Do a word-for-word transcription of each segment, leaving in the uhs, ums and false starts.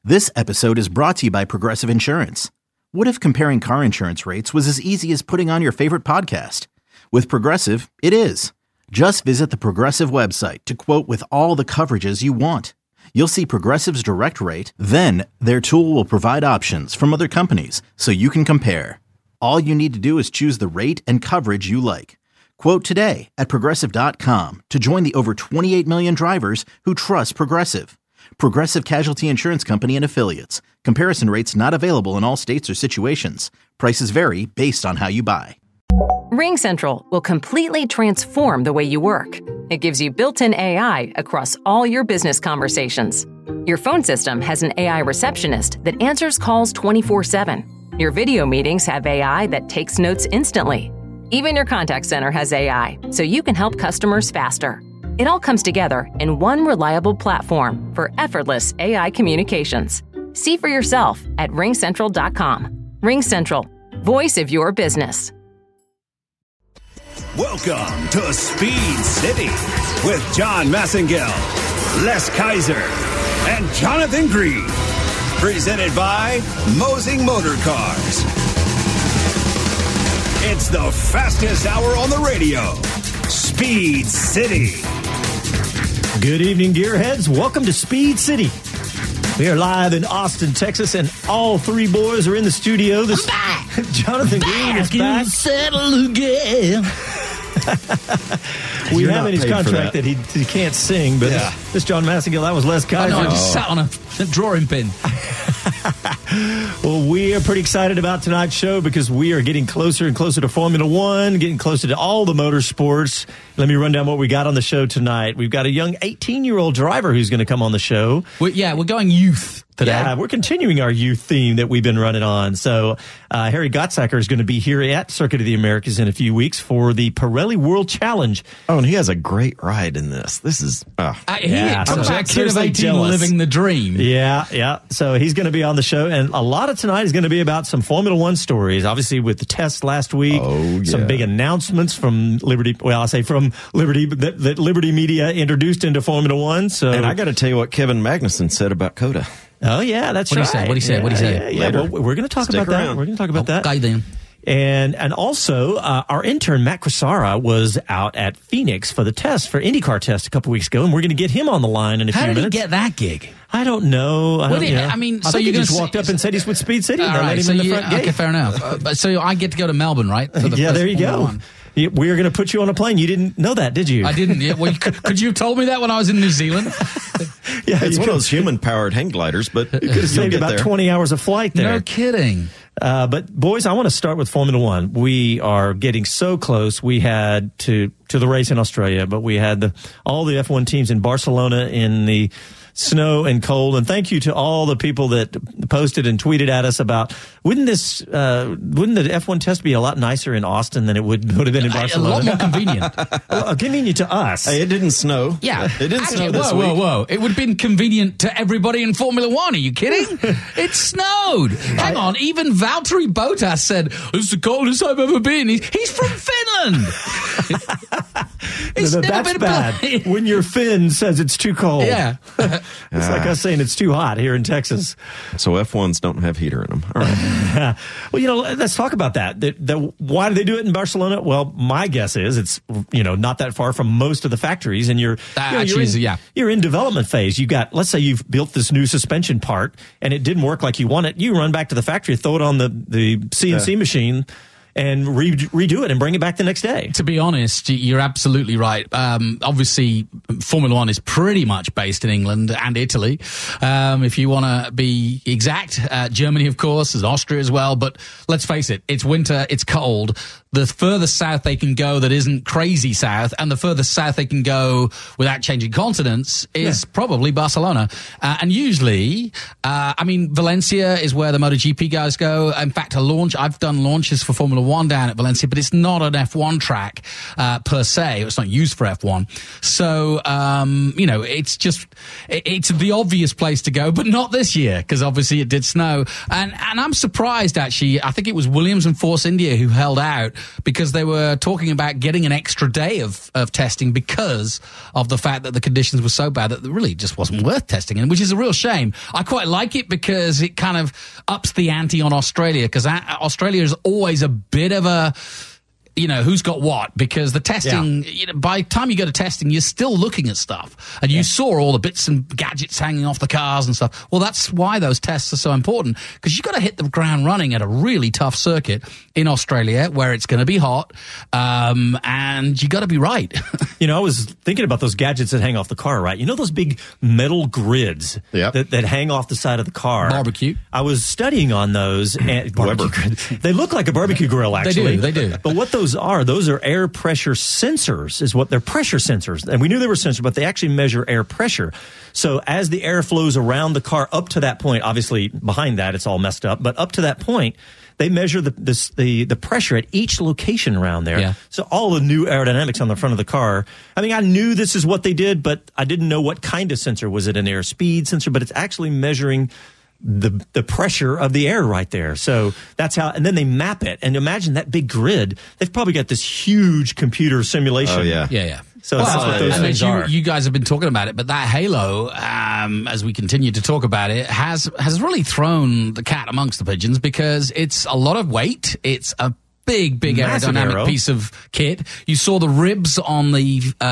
This episode is brought to you by Progressive Insurance. What if comparing car insurance rates was as easy as putting on your favorite podcast? With Progressive, it is. Just visit the Progressive website to quote with all the coverages you want. You'll see Progressive's direct rate, then their tool will provide options from other companies so you can compare. All you need to do is choose the rate and coverage you like. Quote today at Progressive dot com to join the over twenty-eight million drivers who trust Progressive. Progressive Casualty Insurance Company and Affiliates. Comparison rates not available in all states or situations. Prices vary based on how you buy. RingCentral will completely transform the way you work. It gives you built-in A I across all your business conversations. Your phone system has an A I receptionist that answers calls twenty-four seven. Your video meetings have A I that takes notes instantly. Even your contact center has A I, so you can help customers faster. It all comes together in one reliable platform for effortless A I communications. See for yourself at ring central dot com. RingCentral, voice of your business. Welcome to Speed City with John Massengale, Les Kaiser, and Jonathan Green. Presented by Mosing Motor Cars. It's the fastest hour on the radio. Speed City. Good evening, Gearheads. Welcome to Speed City. We are live in Austin, Texas, and all three boys are in the studio. This I'm back. Jonathan Green is back. Settle again. We You're have in not his paid for contract that. that. he, he can't sing, but Yeah. this, this John Massengale, that was Les Oh, Kaiser. no, I just sat on a, a drawing pin. Well, we are pretty excited about tonight's show because we are getting closer and closer to Formula One, getting closer to all the motorsports. Let me run down what we got on the show tonight. We've got a young eighteen-year-old driver who's going to come on the show. We're, yeah, we're going youth today. Yeah, we're continuing our youth theme that we've been running on. So uh, Harry Gottsacker is going to be here at Circuit of the Americas in a few weeks for the Pirelli World Challenge. Oh, and he has a great ride in this. This is, uh, Uh, he, Yeah, talk so about a kid of seriously eighteen jealous. living the dream. Yeah, yeah. So he's going to be on the show, and a lot of tonight is going to be about some Formula One stories. Obviously, with the test last week, Oh, some yeah. big announcements from Liberty. Well, I say from Liberty that, that Liberty Media introduced into Formula One. So, and I got to tell you what Kevin Magnussen said about COTA. oh yeah, that's What'd he right. say? What'd he say? Yeah, What'd he say? Yeah, yeah. Later. Well, we're going to talk Stick about that. around. We're going to talk about that. Okay, then. And and also, uh, our intern, Matt Cressara, was out at Phoenix for the test, for IndyCar test a couple weeks ago, and we're going to get him on the line in a How few did minutes. he get that gig? I don't know. I, What don't, did- you know. I mean, I so think you're he just gonna walked say- up and said he's with Speed City, and All they let right, him so in the you, front gate. okay, fair enough. Uh, but so I get to go to Melbourne, right? For the Yeah, first there you Formula go. One. Yeah, we are going to put you on a plane. You didn't know that, did you? I didn't. Yeah, well, you could, could you have told me that when I was in New Zealand? Yeah, It's you one could, of those human-powered hang gliders, but you could have you'll saved get about there. twenty hours of flight there. No kidding. Uh, but boys, I want to start with Formula One. We are getting so close. We had to to the race in Australia, but we had the all the F one teams in Barcelona in the snow and cold. And thank you to all the people that posted and tweeted at us about wouldn't this uh, wouldn't the F one test be a lot nicer in Austin than it would would have been in A Barcelona? lot more convenient. Well, convenient to us. Hey, it didn't snow. Yeah. It didn't Actually, snow this whoa, week. whoa, whoa. It would have been convenient to everybody in Formula One. Are you kidding? It snowed. Hang on. Even Valtteri Bottas said, "It's the coldest I've ever been." He's, he's from Finland. It's No, never that's been bad. played. When your fin says it's too cold. Yeah. It's like us saying it's too hot here in Texas. So F ones don't have heater in them. All right. Well, you know, let's talk about that. The, the, why do they do it in Barcelona? Well, my guess is it's, you know, not that far from most of the factories, and you're, Uh, you know, you're, geez, in, yeah. you're in development phase. You got, let's say you've built this new suspension part and it didn't work like you want it. You run back to the factory, throw it on the, the C N C Yeah. machine, and re- redo it and bring it back the next day. To be honest, you're absolutely right. Um, obviously, Formula One is pretty much based in England and Italy. Um, if you want to be exact, uh, Germany, of course, there's Austria as well. But let's face it, it's winter, it's cold. The further south they can go that isn't crazy south, and the further south they can go without changing continents is Yeah. probably Barcelona. Uh, and usually, uh, I mean, Valencia is where the MotoGP guys go. In fact, a launch, I've done launches for Formula Formula One down at Valencia, but it's not an F one track uh, per se. It's not used for F one. So, um, you know, it's just, it, it's the obvious place to go, but not this year, because obviously it did snow. And, and I'm surprised, actually. I think it was Williams and Force India who held out because they were talking about getting an extra day of, of testing because of the fact that the conditions were so bad that it really just wasn't worth testing, and which is a real shame. I quite like it because it kind of ups the ante on Australia, because Australia is always a bit of a, you know, who's got what, because the testing, yeah. you know, by the time you go to testing, you're still looking at stuff. And you yeah. saw all the bits and gadgets hanging off the cars and stuff. Well, that's why those tests are so important, because you've got to hit the ground running at a really tough circuit in Australia where it's going to be hot, um, and you got to be right. You know, I was thinking about those gadgets that hang off the car, right? You know those big metal grids yep. that, that hang off the side of the car? Barbecue. I was studying on those. And barbecue grids. They look like a barbecue grill, actually. They do, they do. But what those are, those are air pressure sensors, is what they're pressure sensors. And we knew they were sensors, but they actually measure air pressure. So as the air flows around the car up to that point, obviously behind that it's all messed up, but up to that point, they measure the this, the the pressure at each location around there. Yeah. So all the new aerodynamics on the front of the car. I mean, I knew this is what they did, but I didn't know what kind of sensor. Was it an air speed sensor? But it's actually measuring the the pressure of the air right there. So that's how, and then they map it. And imagine that big grid. They've probably got this huge computer simulation. Oh, yeah. Yeah, yeah. So well, that's what those and things you, are. You guys have been talking about it, but that Halo, um, as we continue to talk about it, has has really thrown the cat amongst the pigeons, because it's a lot of weight. It's a big, big Massive aerodynamic aero. piece of kit. You saw the ribs on the, uh,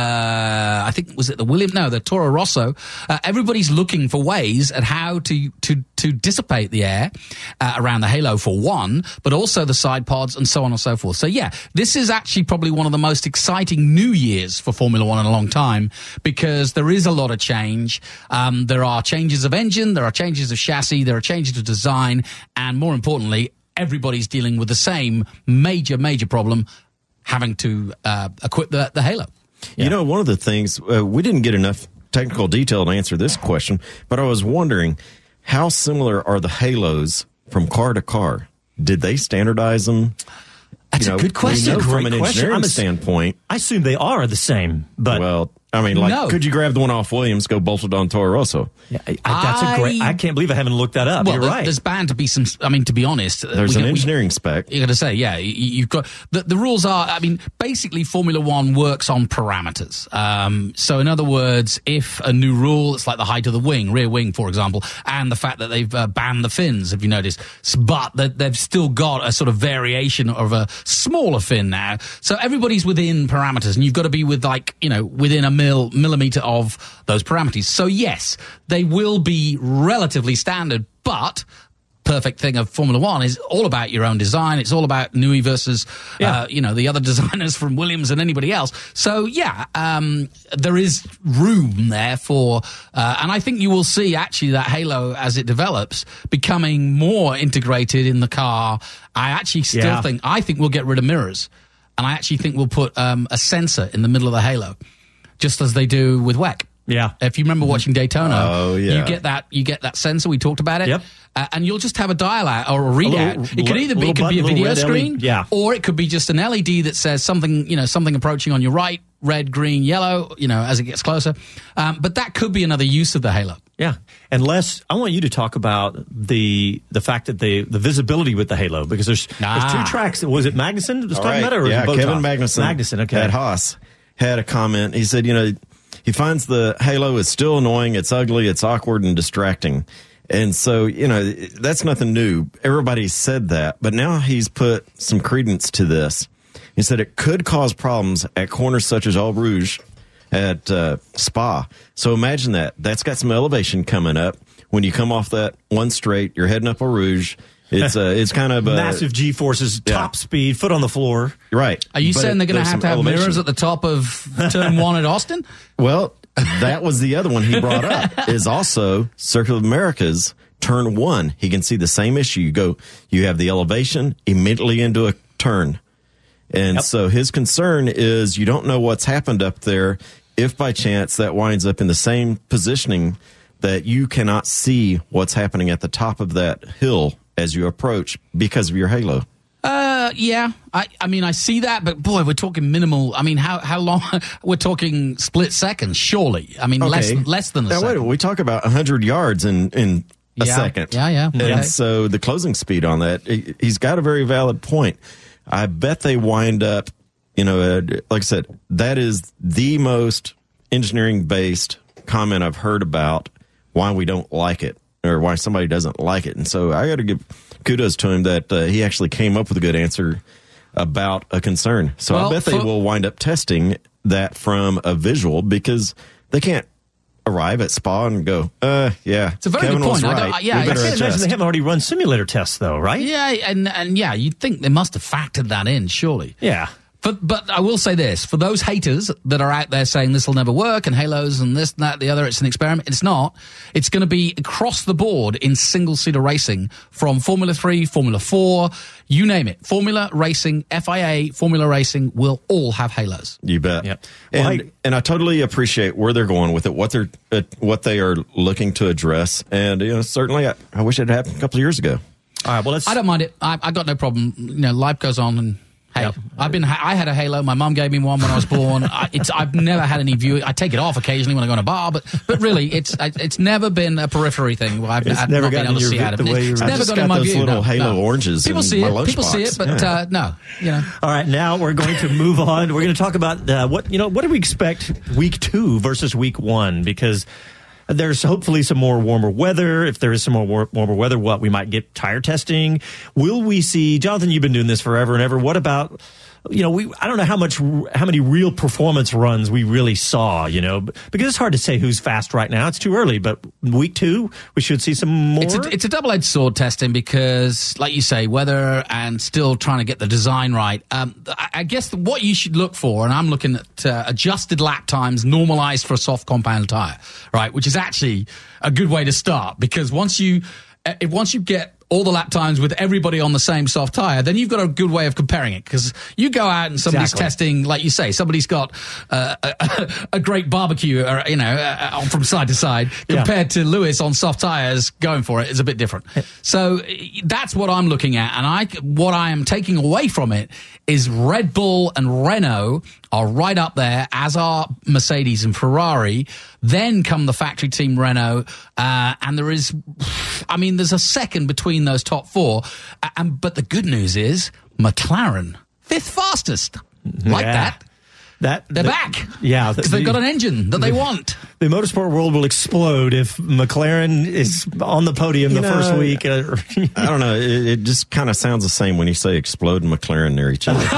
I think, was it the William? No, the Toro Rosso. Uh, everybody's looking for ways at how to, to, to dissipate the air uh, around the Halo, for one, but also the side pods and so on and so forth. So yeah, this is actually probably one of the most exciting new years for Formula One in a long time, because there is a lot of change. Um, there are changes of engine, there are changes of chassis, there are changes of design, and more importantly, everybody's dealing with the same major, major problem, having to uh, equip the, the Halo. Yeah. You know, one of the things, uh, we didn't get enough technical detail to answer this question, but I was wondering, how similar are the Halos from car to car? Did they standardize them? That's you know, a good question. We know from Great an question. engineering I'm a- standpoint. I assume they are the same, but Well, I mean, like, No. could you grab the one off Williams, go bolt it on Toro Rosso? yeah, I, I- that's a great. I can't believe I haven't looked that up. Well, You're there- right. there's bound to be some, I mean, to be honest. uh, There's we an can- we- engineering spec. You're going to say, yeah, you, you've got, the, the rules are, I mean, basically Formula One works on parameters. Um, so in other words, if a new rule, it's like the height of the wing, rear wing, for example, and the fact that they've uh, banned the fins, if you notice, S- but that they've still got a sort of variation of a smaller fin now. So everybody's within parameters, and you've got to be with, like, you know, within a mil, millimeter of those parameters. So yes, they will be relatively standard, but perfect thing of Formula One is all about your own design. It's all about Newey versus, Yeah. uh, you know, the other designers from Williams and anybody else. So yeah, um, there is room there for, uh, and I think you will see actually that Halo, as it develops, becoming more integrated in the car. I actually still Yeah. think, I think we'll get rid of mirrors, and I actually think we'll put um, a sensor in the middle of the Halo, just as they do with W E C. Yeah. If you remember watching Daytona, Oh, yeah. you get that you get that sensor. We talked about it. Yep. Uh, and you'll just have a dial out or a readout. little- it could either be, little it could be a button, video little red screen, L E D, yeah. or it could be just an L E D that says something, you know, something approaching on your right, red, green, yellow, you know, as it gets closer. Um, but that could be another use of the Halo. Yeah, and Les, I want you to talk about the the fact that the the visibility with the Halo, because there's Ah. there's two tracks. Was it Magnussen that was All talking right. about it, or was yeah, it Bottas? Kevin Magnussen, Magnussen, okay. at Haas had a comment. He said, you know, he finds the Halo is still annoying. It's ugly. It's awkward and distracting. And so, you know, that's nothing new. Everybody said that, but now he's put some credence to this. He said it could cause problems at corners such as Eau Rouge at uh, Spa. So imagine that. That's got some elevation coming up. When you come off that one straight, you're heading up Eau Rouge. It's uh, it's kind of uh, Massive G forces, yeah. top speed, foot on the floor. right. Are you But saying it- they're going to there's have some to have elevation. mirrors at the top of turn one at Austin? Well, that was the other one he brought up, is also Circuit of America's turn one. He can see the same issue. You go, you have the elevation immediately into a turn. And Yep. so his concern is you don't know what's happened up there if by chance that winds up in the same positioning that you cannot see what's happening at the top of that hill as you approach because of your halo. Uh, Uh, yeah, I, I mean, I see that, but boy, we're talking minimal. I mean, how how long? We're talking split seconds, surely. I mean, Okay. less less than a Now, wait, second. we talk about one hundred yards in, in a Yeah. second. Yeah, yeah. And Okay. so the closing speed on that, he- he's got a very valid point. I bet they wind up, you know, uh, like I said, that is the most engineering-based comment I've heard about why we don't like it or why somebody doesn't like it. And so I got to give kudos to him that uh, he actually came up with a good answer about a concern. So Well, I bet they for- will wind up testing that from a visual because they can't arrive at Spa and go, uh, yeah, It's a very Kevin good was point. I don't- right. I- yeah, We I better I can't imagine adjust. they haven't already run simulator tests, though, right? Yeah, and and yeah, you'd think they must have factored that in, surely. Yeah. But but I will say this, for those haters that are out there saying this will never work and Halos and this and that, the other, it's an experiment. It's not. It's going to be across the board in single-seater racing from Formula three, Formula four, you name it. Formula Racing, F I A, Formula Racing will all have Halos. You bet. Yep. And, Well, hey- and I totally appreciate where they're going with it, what they're uh, what they are looking to address. And, you know, certainly I, I wish it had happened a couple of years ago. All right, well, let's. I don't mind it. I, I got no problem. You know, life goes on and... Hey, Yep. I've been. I had a Halo. My mum gave me one when I was born. I, it's. I've never had any view. I take it off occasionally when I go in a bar, but but really, it's. I, it's never been a periphery thing. Where I've, It's I've never not been gotten able to in see your out of vi- the it. way you It's were- I never just got got in my those view. little no, Halo no. oranges People in see my it. lunchbox. People see it, but Yeah. uh, no. You know. All right, now we're going to move on. We're going to talk about uh, what you know. What do we expect week two versus week one? Because there's hopefully some more warmer weather. If there is some more war- warmer weather, what we might get tire testing. Will we see, Jonathan? You've been doing this forever and ever. What about? You know, we I don't know how much, how many real performance runs we really saw, you know, because it's hard to say who's fast right now. It's too early, but week two, we should see some more. It's a, it's a double-edged sword testing because, like you say, weather and still trying to get the design right. Um, I, I guess what you should look for, and I'm looking at uh, adjusted lap times normalized for a soft compound tire, right? Which is actually a good way to start because once you, uh, once you get all the lap times with everybody on the same soft tire, then you've got a good way of comparing it. Because you go out and somebody's Exactly. testing, like you say, somebody's got uh, a, a great barbecue, or, you know, uh, from side to side, compared to Lewis on soft tires going for it is a bit different. So that's what I'm looking at, and I what I am taking away from it is Red Bull and Renault are right up there, as are Mercedes and Ferrari. Then come the factory team Renault, uh, and there is, I mean, there's a second between those top four. Uh, and but the good news is McLaren, fifth fastest, like Yeah. that. that They're the- back. Yeah, because they've got an engine that they want. The motorsport world will explode if McLaren is on the podium You the know, first week. Uh, I don't know. It, it just kind of sounds the same when you say explode and McLaren near each other.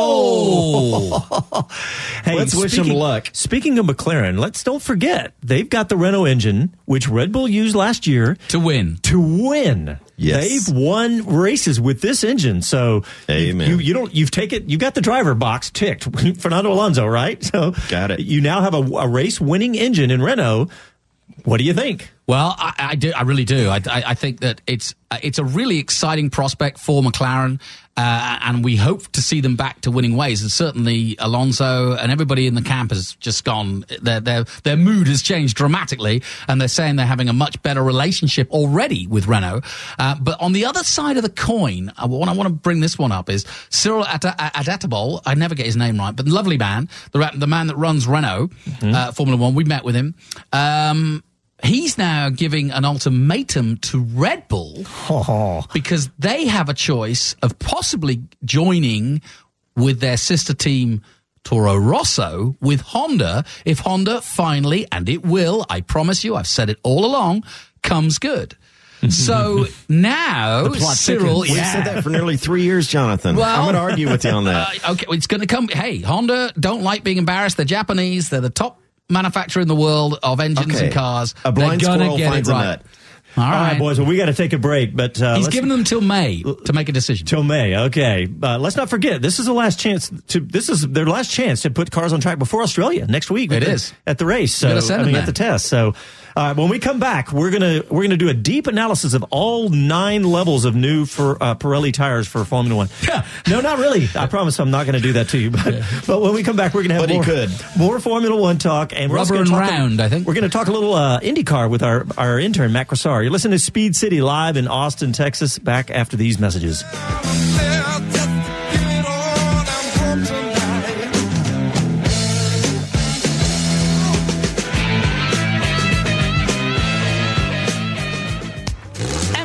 Oh, hey, Let's wish them speaking- luck. Speaking of McLaren, let's don't forget they've got the Renault engine, which Red Bull used last year to win. to win. Yes. They've won races with this engine. So Amen. you you don't you've taken you got the driver box ticked. Fernando Alonso, right? So Got it. You now have a, a race winning engine in Renault. What do you think? Well, I, I do. I really do. I, I, I think that it's it's a really exciting prospect for McLaren, uh, and we hope to see them back to winning ways. And certainly Alonso and everybody in the camp has just gone. Their their their mood has changed dramatically, and they're saying they're having a much better relationship already with Renault. Uh, but on the other side of the coin, I want I want to bring this one up is Cyril Adetibol. I never get his name right, but lovely man, the the man that runs Renault mm-hmm. uh, Formula One. We met with him. Um, He's now giving an ultimatum to Red Bull Oh. because they have a choice of possibly joining with their sister team Toro Rosso with Honda if Honda finally, and it will, I promise you, I've said it all along, comes good. So now plot Cyril, thickens. We've yeah. said that for nearly three years, Jonathan. Well- I'm going to argue with you on that. Uh, okay, it's going to come. Hey, Honda don't like being embarrassed. They're Japanese. They're the top manufacturer in the world of engines Okay. and cars. A blind They're gonna squirrel get finds it a right. nut. All All right, right, boys. Well, we got to take a break, but uh, He's let's- given them till May to make a decision. Till May, okay. Uh, let's not forget, this is the last chance to. This is their last chance to put cars on track before Australia next week. It at the- is. at the race. So gotta send I mean, them at the there. test. So uh, when we come back, we're gonna we're gonna do a deep analysis of all nine levels of new for uh, Pirelli tires for Formula One. No, not really. I promise I'm not going to do that to you. But but when we come back, we're going to have But he more, could. more Formula One talk and we're also Rubber gonna and talk round, a, I think. we're going to talk a little uh, IndyCar with our our intern Matt Cressar. You're listening to Speed City live in Austin, Texas. Back after these messages. Just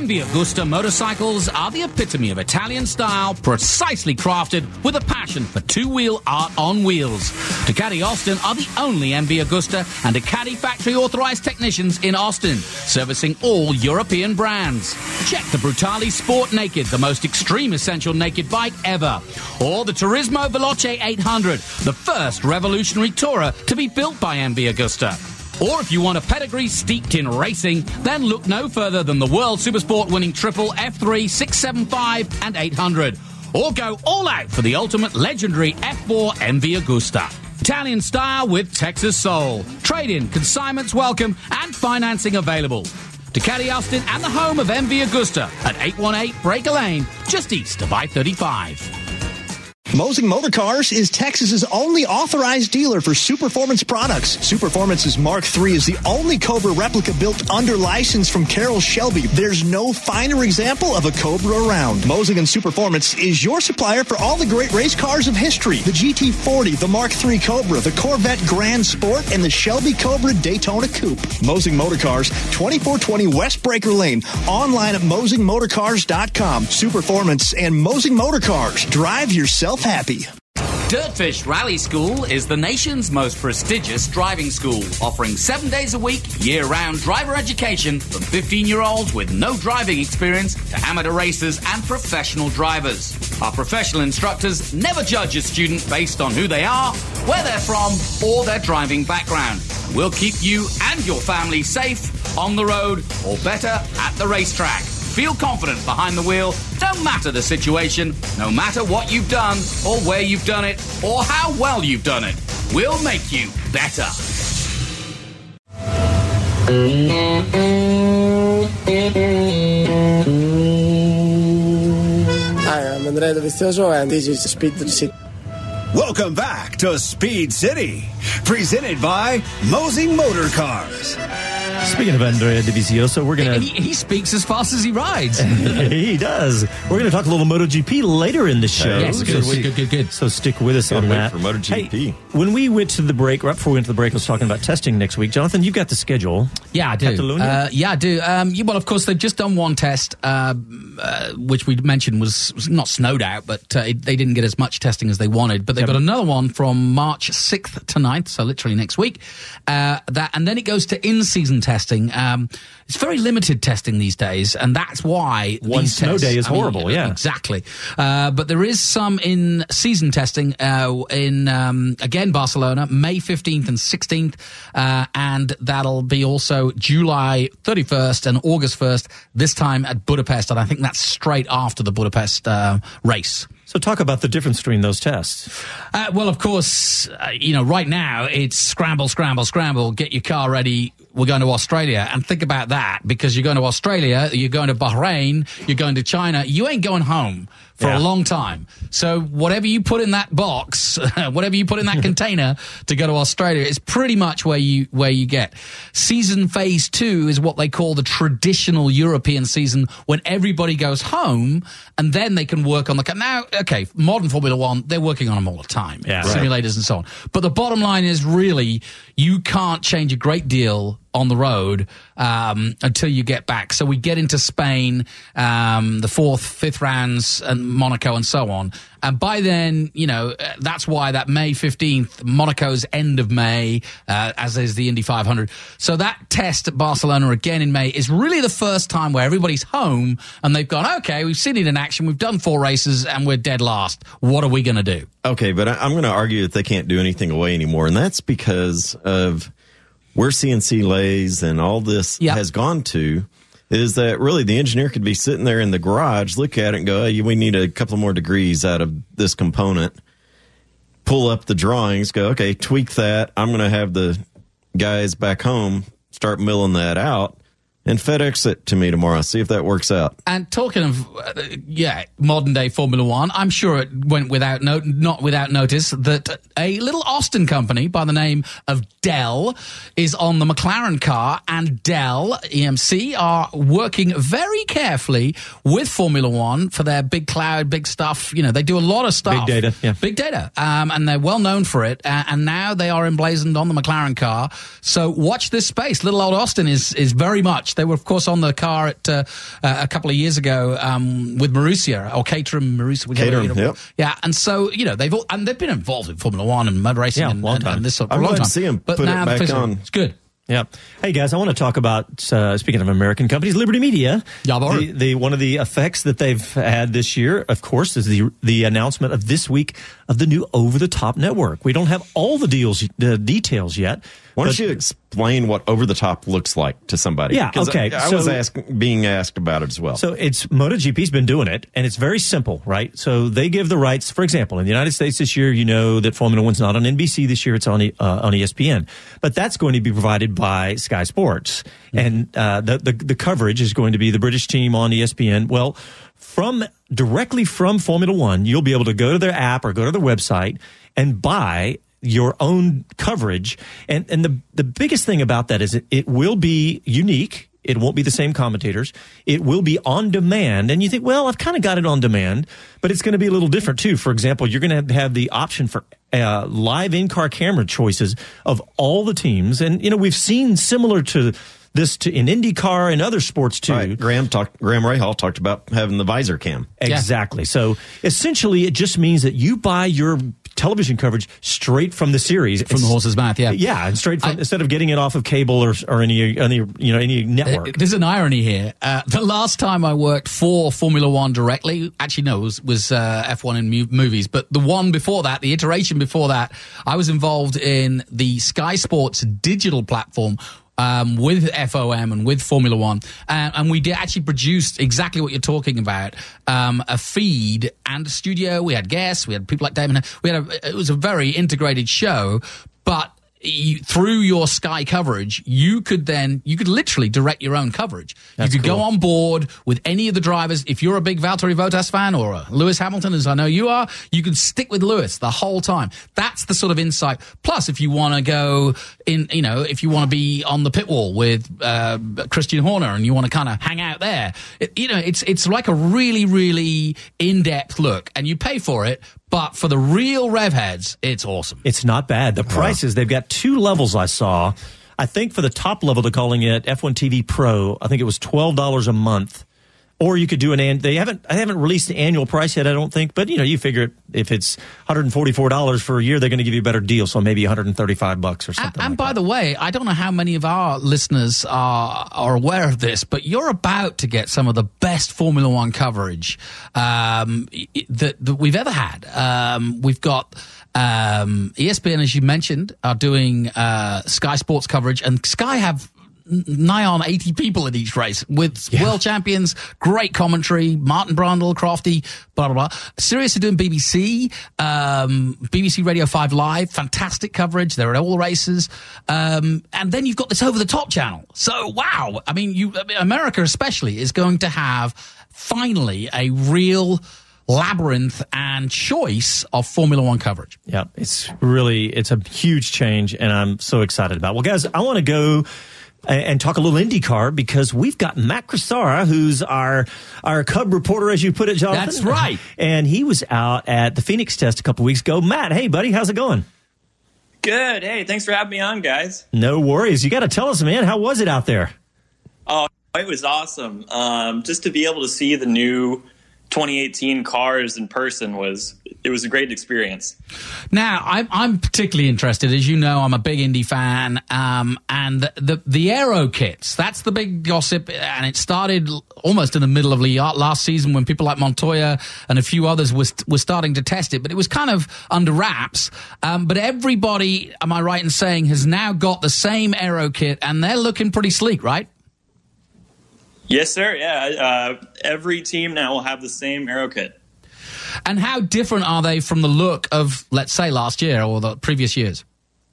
M V Agusta motorcycles are the epitome of Italian style, precisely crafted with a passion for two-wheel art on wheels. Ducati Austin are the only M V Agusta and Ducati factory-authorized technicians in Austin, servicing all European brands. Check the Brutale Sport Naked, the most extreme essential naked bike ever. Or the Turismo Veloce eight hundred, the first revolutionary tourer to be built by M V Agusta. Or if you want a pedigree steeped in racing, then look no further than the World Supersport winning triple F three, six seventy-five and eight hundred. Or go all out for the ultimate legendary F four M V Agusta. Italian style with Texas soul. Trade-in, consignments welcome, and financing available. Ducati Austin and the home of M V Agusta at eight one eight Breaker Lane, just east of I thirty-five. Mosing Motor Cars is Texas's only authorized dealer for Superformance products. Superformance's Mark three is the only Cobra replica built under license from Carroll Shelby. There's no finer example of a Cobra around. Mosing and Superformance is your supplier for all the great race cars of history. The G T forty, the Mark three Cobra, the Corvette Grand Sport, and the Shelby Cobra Daytona Coupe. Mosing Motor Cars, twenty-four twenty West Breaker Lane. Online at mosing motor cars dot com. Superformance and Mosing Motor Cars. Drive yourself happy. Dirtfish Rally School is the nation's most prestigious driving school, offering seven days a week, year-round driver education from fifteen-year-olds with no driving experience to amateur racers and professional drivers. Our professional instructors never judge a student based on who they are, where they're from, or their driving background. We'll keep you and your family safe on the road, or better, at the racetrack. Feel confident behind the wheel, no matter the situation, no matter what you've done, or where you've done it, or how well you've done it. We'll make you better. Hi, I'm Andrea Dovizioso, and this is Speed City. Welcome back to Speed City, presented by Mosing Motor Cars. Speaking of Andrea Dovizioso, we're going to... He, he speaks as fast as he rides. He does. We're going to talk a little MotoGP later in the show. Yes, good, so, good, good, good. So stick with us Gotta on wait that. for MotoGP. Hey, when we went to the break, right before we went to the break, I was talking about testing next week. Jonathan, you've got the schedule. Yeah, I do. Catalonia? Uh, yeah, I do. Um, yeah, well, of course, they've just done one test, uh, uh, which we mentioned was, was not snowed out, but uh, it, they didn't get as much testing as they wanted. But they've Yep. got another one from March sixth to ninth, so literally next week. Uh, that and then it goes to in-season testing. Um, it's very limited testing these days, and that's why One these snow tests, day is I mean, horrible, yeah. Exactly. Uh, but there is some in-season testing uh, in, um, again, Barcelona, May fifteenth and sixteenth, uh, and that'll be also July thirty-first and August first, this time at Budapest, and I think that's straight after the Budapest uh, race. So talk about the difference between those tests. Uh, well, of course, uh, you know, right now it's scramble, scramble, scramble, get your car ready. We're going to Australia. And think about that, because you're going to Australia, you're going to Bahrain, you're going to China. You ain't going home for Yeah. a long time. So whatever you put in that box, whatever you put in that container to go to Australia is pretty much where you where you get. Season phase two is what they call the traditional European season, when everybody goes home and then they can work on the car. Now, okay, modern Formula One, they're working on them all the time. Yeah. Simulators and so on. But the bottom line is really you can't change a great deal on the road um, until you get back. So we get into Spain, um, the fourth, fifth rounds, and Monaco, and so on. And by then, you know, uh, that's why that May fifteenth, Monaco's end of May, uh, as is the Indy five hundred. So that test at Barcelona again in May is really the first time where everybody's home and they've gone, okay, we've seen it in action, we've done four races, and we're dead last. What are we going to do? Okay, but I, I'm going to argue that they can't do anything away anymore, and that's because of where C N C lays and all this Yep. has gone to. Is that really the engineer could be sitting there in the garage, look at it and go, hey, we need a couple more degrees out of this component, pull up the drawings, go, okay, tweak that. I'm going to have the guys back home start milling that out and FedEx it to me tomorrow. See if that works out. And talking of, uh, yeah, modern day Formula One, I'm sure it went without no, not without notice that a little Austin company by the name of Dell is on the McLaren car, and Dell E M C are working very carefully with Formula One for their big cloud, big stuff. You know, they do a lot of stuff. Big data, yeah. Big data. Um, and they're well known for it. Uh, and now they are emblazoned on the McLaren car. So watch this space. Little old Austin is, is very much They were, of course, on the car at uh, uh, a couple of years ago um, with Marussia or Caterham, Marussia. Caterham, yep. Yeah, and so you know they've all, and they've been involved in Formula One and motor racing yeah, and, long and, time. and this sort of I'm for a long glad time. to see them but put now it back the on. It's good. Yeah. Hey guys, I want to talk about uh, speaking of American companies, Liberty Media. Yeah, the, the one of the effects that they've had this year, of course, is the the announcement of this week of the new over-the-top network. We don't have all the deals, the details yet. Why don't but, you explain what over-the-top looks like to somebody? Yeah, okay. I, I so, was ask, being asked about it as well. So it's MotoGP's been doing it, and it's very simple, right? So they give the rights. For example, in the United States this year, you know that Formula One's not on N B C this year; it's on uh, on E S P N. But that's going to be provided by Sky Sports, mm-hmm. and uh, the, the the coverage is going to be the British team on E S P N. Well, from directly from Formula One, you'll be able to go to their app or go to their website and buy your own coverage. And and the the biggest thing about that is it, it will be unique. It won't be the same commentators. It will be on demand. And you think, well, I've kind of got it on demand, but it's going to be a little different too. For example, you're going to have the option for uh, live in-car camera choices of all the teams. And, you know, we've seen similar to this to, in IndyCar and other sports too. Right. Graham talked. Graham Rahal talked about having the visor cam. Exactly. Yeah. So essentially, it just means that you buy your television coverage straight from the series, from the horse's mouth. Yeah, yeah, and straight from I, instead of getting it off of cable or or any any you know any network. There's an irony here. Uh, the last time I worked for Formula One directly, actually no, was was uh, F one in mu- movies, but the one before that, the iteration before that, I was involved in the Sky Sports digital platform. Um, with F O M and with Formula One, uh, and we did actually produced exactly what you're talking about, um, a feed and a studio. We had guests, we had people like Damon. We had a, it was a very integrated show, but you, through your Sky coverage, you could then, you could literally direct your own coverage. That's you could cool. go on board with any of the drivers. If you're a big Valtteri Bottas fan or a Lewis Hamilton, as I know you are, you can stick with Lewis the whole time. That's the sort of insight. Plus, if you want to go in, you know, if you want to be on the pit wall with uh, Christian Horner and you want to kind of hang out there, it, you know, it's it's like a really, really in-depth look, and you pay for it. But for the real rev heads, it's awesome. It's not bad. The prices, they've got two levels I saw. I think for the top level, they're calling it F one T V Pro. I think it was twelve dollars a month. Or you could do an, an they haven't, I haven't released the annual price yet, I don't think. But, you know, you figure if it's one hundred forty-four dollars for a year, they're going to give you a better deal. So maybe one hundred thirty-five bucks or something And, and like by that. the way, I don't know how many of our listeners are are aware of this, but you're about to get some of the best Formula One coverage um, that, that we've ever had. Um, we've got um, E S P N, as you mentioned, are doing uh, Sky Sports coverage, and Sky have nigh on eighty people in each race with yeah. world champions, great commentary, Martin Brundle, Crofty, blah, blah, blah. Sirius are doing B B C, um, B B C Radio five Live, fantastic coverage. They're at all races. Um, and then you've got this over-the-top channel. So, wow. I mean, you, America especially is going to have finally a real labyrinth and choice of Formula One coverage. Yeah, it's really, it's a huge change, and I'm so excited about it. Well, guys, I want to go and talk a little IndyCar because we've got Matt Cressara, who's our our Cub reporter, as you put it, Jonathan. That's right. And he was out at the Phoenix test a couple weeks ago. Matt, hey, buddy, how's it going? Good. Hey, thanks for having me on, guys. No worries. You got to tell us, man, how was it out there? Oh, it was awesome. Um, just to be able to see the new twenty eighteen cars in person was it was a great experience. Now, I'm, I'm particularly interested. As you know, I'm a big Indy fan, um, and the, the the aero kits, that's the big gossip, and it started almost in the middle of last season when people like Montoya and a few others was, were starting to test it, but it was kind of under wraps. Um, but everybody, am I right in saying, has now got the same aero kit, and they're looking pretty sleek, right? Yes, sir. Yeah. Uh, every team now will have the same aero kit. And how different are they from the look of, let's say, last year or the previous years?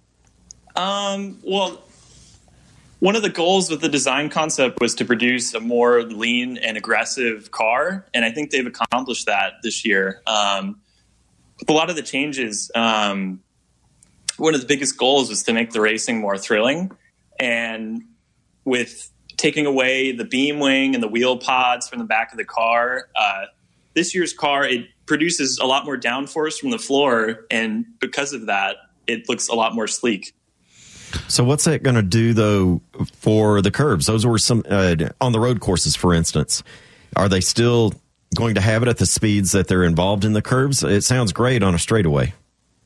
Um, well, one of the goals with the design concept was to produce a more lean and aggressive car, and I think they've accomplished that this year. Um, a lot of the changes, um, one of the biggest goals was to make the racing more thrilling, and with taking away the beam wing and the wheel pods from the back of the car, uh, this year's car, it produces a lot more downforce from the floor, and because of that, it looks a lot more sleek. So what's that going to do, though, for the curbs? Those were some uh, on the road courses, for instance. Are they still going to have it at the speeds that they're involved in the curbs? It sounds great on a straightaway.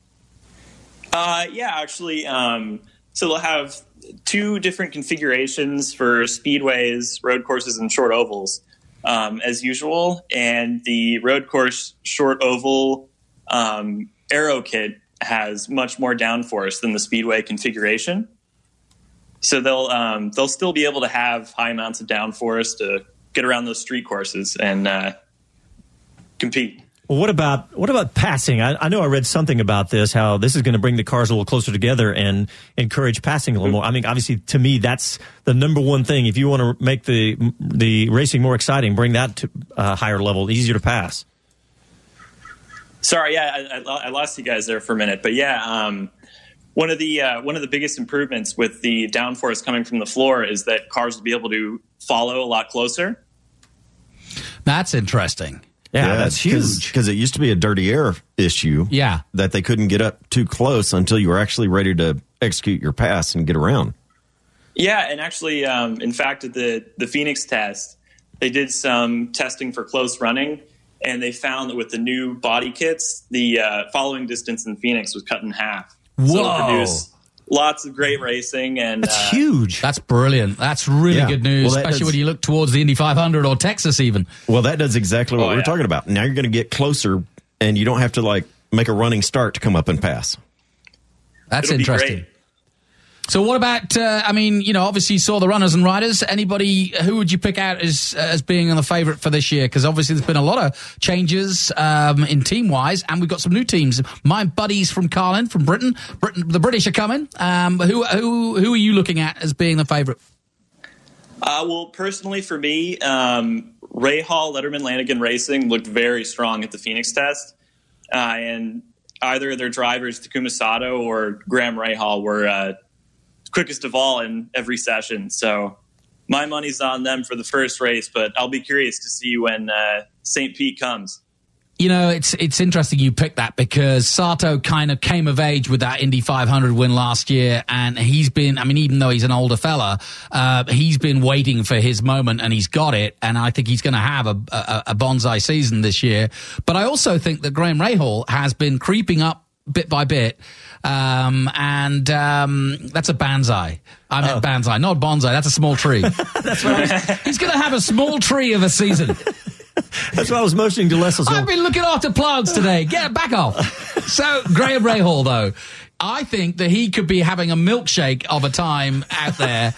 Uh, yeah, actually. Um, so they'll have two different configurations for speedways, road courses, and short ovals, um, as usual. And the road course short oval um, aero kit has much more downforce than the speedway configuration. So they'll um, they'll still be able to have high amounts of downforce to get around those street courses and uh, compete. Well, what about what about passing? I, I know I read something about this, how this is going to bring the cars a little closer together and encourage passing a little more. I mean, obviously, to me, that's the number one thing. If you want to make the the racing more exciting, bring that to a higher level, easier to pass. Sorry, yeah, I, I lost you guys there for a minute, but yeah, um, one of the uh, one of the biggest improvements with the downforce coming from the floor is that cars will be able to follow a lot closer. That's interesting. Yeah, yeah, that's huge. Because it used to be a dirty air issue. Yeah. That they couldn't get up too close until you were actually ready to execute your pass and get around. Yeah, and actually, um, in fact, at the, the Phoenix test, they did some testing for close running, and they found that with the new body kits, the uh, following distance in Phoenix was cut in half. Whoa. So it produced lots of great racing. And That's uh, huge. That's brilliant. That's really Yeah. good news, Well, that especially does- when you look towards the Indy five hundred or Texas even. Well, that does exactly what Oh, we were yeah. talking about. Now you're going to get closer, and you don't have to, like, make a running start to come up and pass. That's It'll be interesting. great. So what about, uh, I mean, you know, obviously you saw the runners and riders. Anybody, who would you pick out as as being the favourite for this year? Because obviously there's been a lot of changes um, in team-wise, and we've got some new teams. My buddies from Carlin, from Britain, Britain the British are coming. Um, who, who, who are you looking at as being the favourite? Uh, well, personally for me, um, Ray Hall, Letterman Lanigan Racing looked very strong at the Phoenix test. Uh, and either of their drivers, Takuma Sato or Graham Rahal, were uh, quickest of all in every session. So my money's on them for the first race, but I'll be curious to see when uh, Saint Pete comes. You know, it's it's interesting you picked that because Sato kind of came of age with that Indy five hundred win last year, and he's been, I mean, even though he's an older fella, uh, he's been waiting for his moment, and he's got it, and I think he's going to have a, a, a bonsai season this year. But I also think that Graham Rahal has been creeping up bit by bit, um, and um, that's a bonsai. I meant oh. bonsai, not bonsai. That's a small tree. That's right. He's going to have a small tree of a season. That's why I was motioning to Les. I've been looking after plants today. Get back off. So, Graham Rahal, though, I think that he could be having a milkshake of a time out there.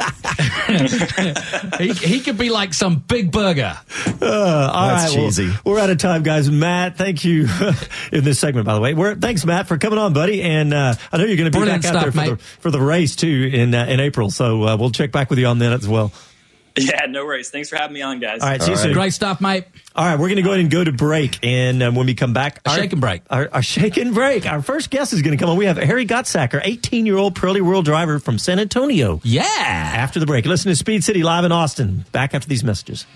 he, he could be like some big burger. Uh, all That's right, cheesy. Well, we're out of time, guys. Matt, thank you in this segment, by the way. We're, thanks, Matt, for coming on, buddy. And uh, I know you're going to be Brilliant back out stuff, there for mate. the, for the race, too, in uh, in April. So uh, we'll check back with you on that as well. Yeah, no worries. Thanks for having me on, guys. All right, see you All soon. right. Great stuff, mate. All right, we're going to go ahead and go to break. And um, when we come back, A our, shake and break. Our, our shake and break. Our first guest is going to come on. We have Harry Gottsacker, eighteen-year-old Pirelli World driver from San Antonio. Yeah. After the break. Listen to Speed City live in Austin. Back after these messages.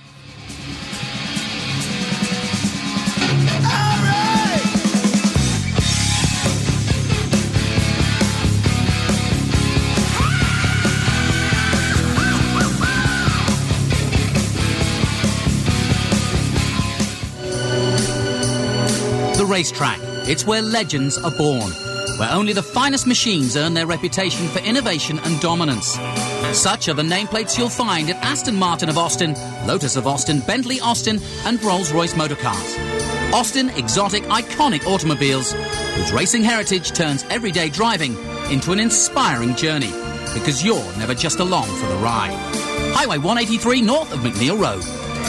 The racetrack. It's where legends are born, where only the finest machines earn their reputation for innovation and dominance. Such are the nameplates you'll find at Aston Martin of Austin, Lotus of Austin, Bentley Austin, and Rolls-Royce Motor Cars. Austin exotic, iconic automobiles whose racing heritage turns everyday driving into an inspiring journey, because you're never just along for the ride. Highway one eighty-three north of McNeil Road.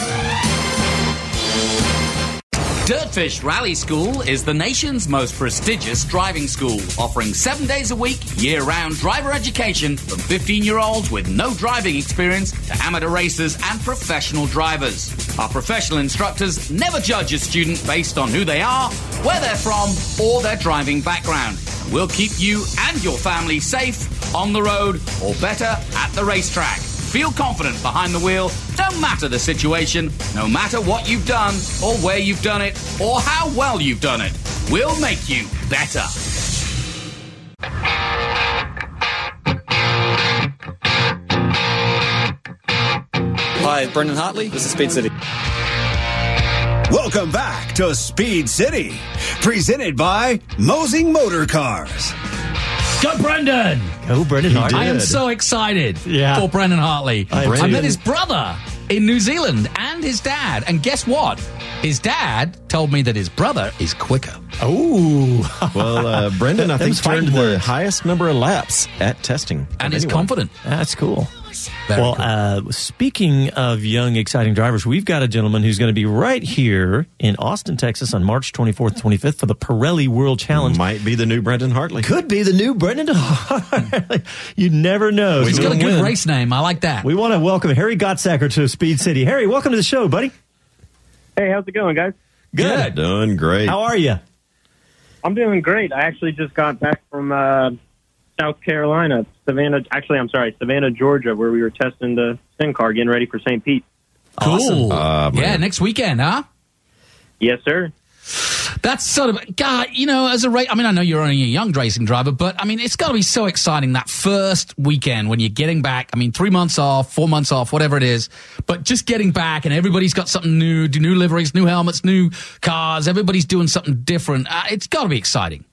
Dirtfish Rally School is the nation's most prestigious driving school, offering seven days a week, year-round driver education from fifteen-year-olds with no driving experience to amateur racers and professional drivers. Our professional instructors never judge a student based on who they are, where they're from, or their driving background. We'll keep you and your family safe on the road, or better, at the racetrack. Feel confident behind the wheel, no matter the situation, no matter what you've done, or where you've done it, or how well you've done it. We'll make you better. Hi, Brendan Hartley. This is Speed City. Welcome back to Speed City, presented by Mosing Motor Cars. Go, Brendan! Go, Brendan Hartley. I am so excited Yeah. for Brendan Hartley. I I, too. met his brother in New Zealand and his dad. And guess what? His dad told me that his brother is quicker. Oh. Well, uh, Brendan, I think, Them's turned fighting the words. highest number of laps at testing. And of is anyone. confident. That's cool. Very well, cool. uh, speaking of young, exciting drivers, we've got a gentleman who's going to be right here in Austin, Texas on March twenty-fourth, twenty-fifth for the Pirelli World Challenge. Might be the new Brendan Hartley. Could be the new Brendan Hartley. You never know. He's So got a we'll good win. race name. I like that. We want to welcome Harry Gottsacker to Speed City. Harry, welcome to the show, buddy. Hey, how's it going, guys? Good. Doing great. How are you? I'm doing great. I actually just got back from uh, South Carolina, Savannah. Actually, I'm sorry, Savannah, Georgia, where we were testing the Sim car, getting ready for Saint Pete. Cool. Uh, yeah, man. next weekend, huh? Yes, sir. That's sort of, God, you know, as a race, I mean, I know you're only a young racing driver, but I mean, it's got to be so exciting that first weekend when you're getting back. I mean, three months off, four months off, whatever it is, but just getting back and everybody's got something new, new liveries, new helmets, new cars. Everybody's doing something different. Uh, it's got to be exciting.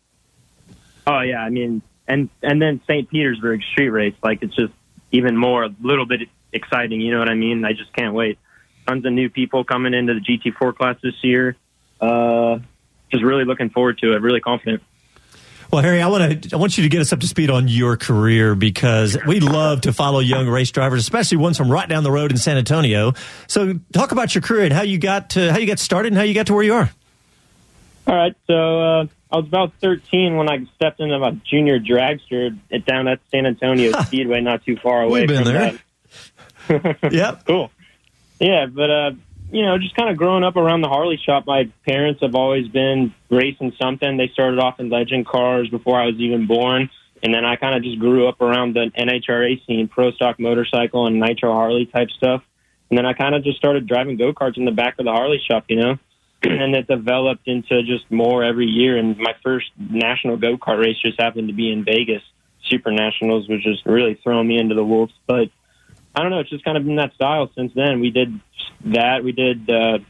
Oh, yeah. I mean, and and then Saint Petersburg street race, like it's just even more, a little bit exciting. You know what I mean? I just can't wait. Tons of new people coming into the G T four class this year. Uh, just really looking forward to it. Really confident. Well, Harry, I want to I want you to get us up to speed on your career because we love to follow young race drivers, especially ones from right down the road in San Antonio. So, talk about your career and how you got to how you got started and how you got to where you are. All right, so uh, I was about thirteen when I stepped into my junior dragster at, down at San Antonio Speedway, not too far away We've been from there. that. Yep. Cool. Yeah, but, uh, you know, just kind of growing up around the Harley shop, my parents have always been racing something. They started off in legend cars before I was even born, and then I kind of just grew up around the N H R A scene, pro stock motorcycle and nitro Harley type stuff. And then I kind of just started driving go-karts in the back of the Harley shop, you know, and it developed into just more every year. And my first national go-kart race just happened to be in Vegas, Super Nationals, which just really throwing me into the wolves. But I don't know, it's just kind of been that style since then. We did that. We did uh,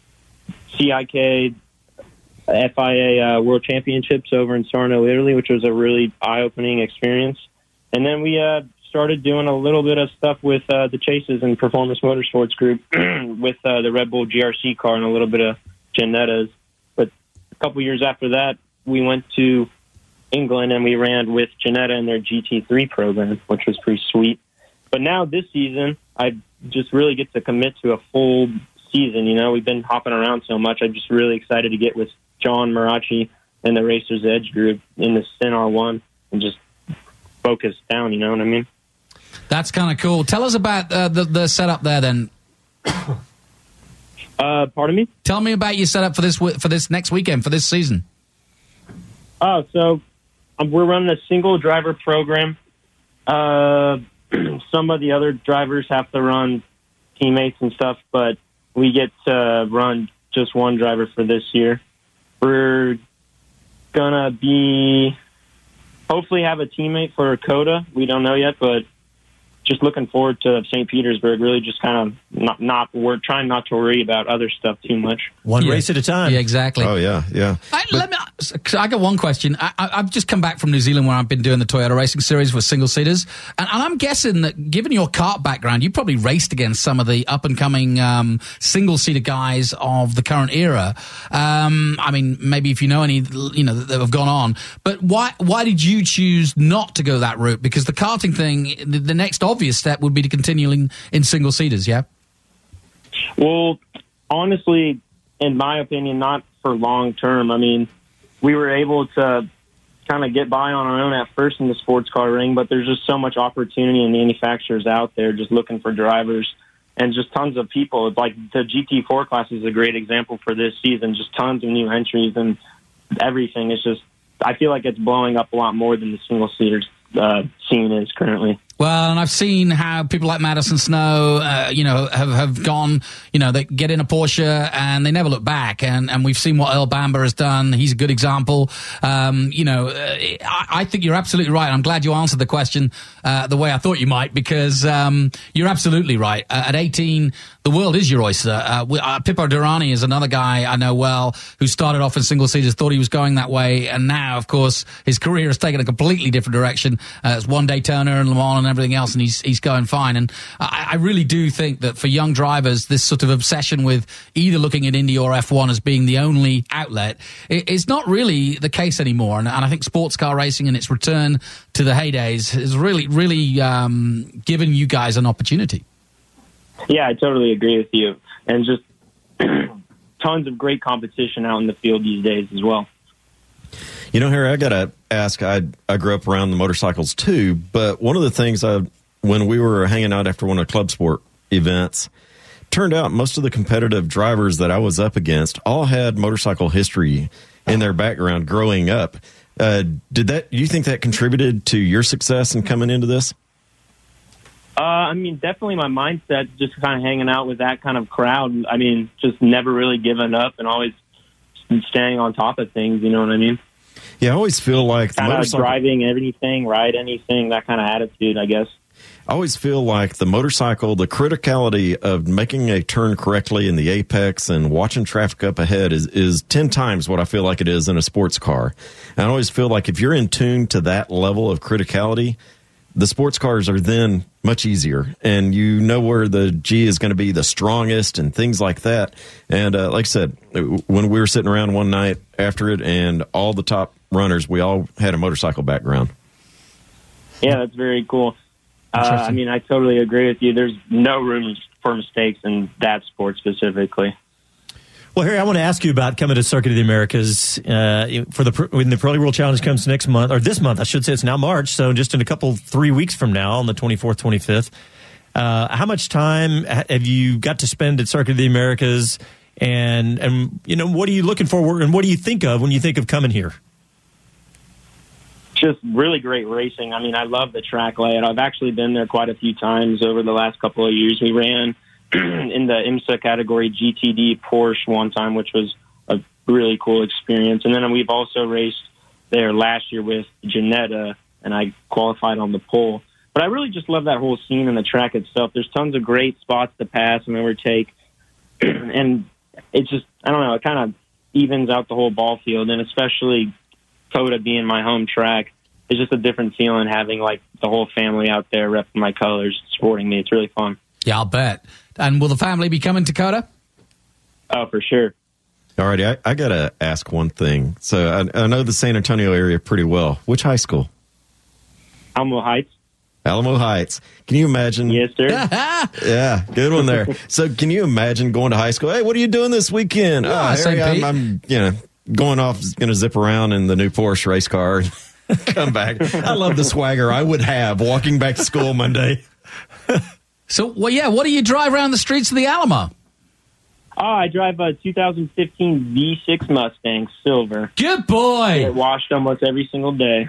C I K, F I A uh, World Championships over in Sarno, Italy, which was a really eye-opening experience. And then we uh, started doing a little bit of stuff with uh, the Chases and Performance Motorsports Group with uh, the Red Bull G R C car and a little bit of Ginettas. But a couple years after that, we went to England and we ran with Ginetta in their G T three program, which was pretty sweet. But now this season, I just really get to commit to a full season. You know, we've been hopping around so much. I'm just really excited to get with John Marachi and the Racers Edge group in the Sin R one and just focus down, you know what I mean? That's kind of cool. Tell us about uh, the, the setup there then. Uh, pardon me? Tell me about your setup for this wi- for this next weekend, for this season. Oh, so um, we're running a single driver program. Uh, some of the other drivers have to run teammates and stuff, but we get to run just one driver for this year. We're gonna be hopefully have a teammate for Coda. We don't know yet, but just looking forward to Saint Petersburg. Really, just kind of not not we're trying not to worry about other stuff too much. One Yeah. race at a time. Yeah, exactly. Oh, yeah, yeah. I, let me, I got one question. I, I, I've just come back from New Zealand where I've been doing the Toyota Racing Series with single seaters, and, and I'm guessing that given your kart background, you probably raced against some of the up and coming um, single seater guys of the current era. Um, I mean, maybe if you know any, you know, that have gone on. But why why did you choose not to go that route? Because the karting thing, the, the next obvious step would be to continue in, in single seaters. Yeah. Well, honestly, in my opinion, not for long term. I mean, we were able to kind of get by on our own at first in the sports car ring, but there's just so much opportunity and manufacturers out there just looking for drivers and just tons of people. Like the G T four class is a great example for this season, just tons of new entries and everything. It's just, I feel like it's blowing up a lot more than the single seaters uh, scene is currently. Well, and I've seen how people like Madison Snow, uh, you know, have, have gone, you know, they get in a Porsche and they never look back. And, and we've seen what Earl Bamber has done. He's a good example. Um, you know, uh, I, I think you're absolutely right. I'm glad you answered the question uh, the way I thought you might, because um, you're absolutely right. Uh, at eighteen, the world is your oyster. Uh, we, uh, Pippo Durrani is another guy I know well who started off in single seaters, thought he was going that way. And now, of course, his career has taken a completely different direction. Uh, it's one day Turner and Le Mans and everything else, and he's he's going fine. And I, I really do think that for young drivers, this sort of obsession with either looking at Indy or F one as being the only outlet it, is not really the case anymore. And, and I think sports car racing and its return to the heydays has really, really um, given you guys an opportunity. Yeah, I totally agree with you. And just tons of great competition out in the field these days as well. You know, Harry, I got to ask, I I grew up around the motorcycles too, but one of the things I, when we were hanging out after one of the Club Sport events, turned out most of the competitive drivers that I was up against all had motorcycle history in their background growing up. Uh, did that, do you think that contributed to your success in coming into this? Uh, I mean, definitely my mindset, just kind of hanging out with that kind of crowd. I mean, just never really giving up and always staying on top of things, you know what I mean? Yeah, I always feel like the kind of motorcycle, driving anything, ride anything, that kind of attitude, I guess. I always feel like the motorcycle, the criticality of making a turn correctly in the apex and watching traffic up ahead is, is ten times what I feel like it is in a sports car. And I always feel like if you're in tune to that level of criticality, the sports cars are then much easier, and you know where the G is going to be the strongest and things like that. And uh, like I said, when we were sitting around one night after it, and all the top runners, we all had a motorcycle background. Yeah, that's very cool. Uh, I mean, I totally agree with you. There's no room for mistakes in that sport specifically. Well, Harry, I want to ask you about coming to Circuit of the Americas uh, for the when the Pirelli World Challenge comes next month, or this month, I should say. It's now March, so just in a couple, three weeks from now, on the twenty-fourth, twenty-fifth. Uh, how much time have you got to spend at Circuit of the Americas, and and you know, what are you looking for, and what do you think of when you think of coming here? Just really great racing. I mean, I love the track layout. I've actually been there quite a few times over the last couple of years. We ran in the IMSA category G T D Porsche one time, which was a really cool experience. And then we've also raced there last year with Ginetta, and I qualified on the pole. But I really just love that whole scene and the track itself. There's tons of great spots to pass and overtake. And it just, I don't know, it kind of evens out the whole ball field. And especially COTA being my home track, it's just a different feeling having like the whole family out there repping my colors, supporting me. It's really fun. Yeah, I'll bet. And will the family be coming to COTA? Oh, for sure. All righty, I, I got to ask one thing. So I, I know the San Antonio area pretty well. Which high school? Alamo Heights. Alamo Heights. Can you imagine? Yes, sir. Yeah, good one there. So can you imagine going to high school? Hey, what are you doing this weekend? Yeah, oh, Harry, Saint I'm, I'm, you know, going off, going to zip around in the new Porsche race car and come back. I love the swagger I would have walking back to school Monday. So, well, yeah, what do you drive around the streets of the Alamo? Oh, I drive a two thousand fifteen V six Mustang Silver. Good boy. Get washed almost every single day.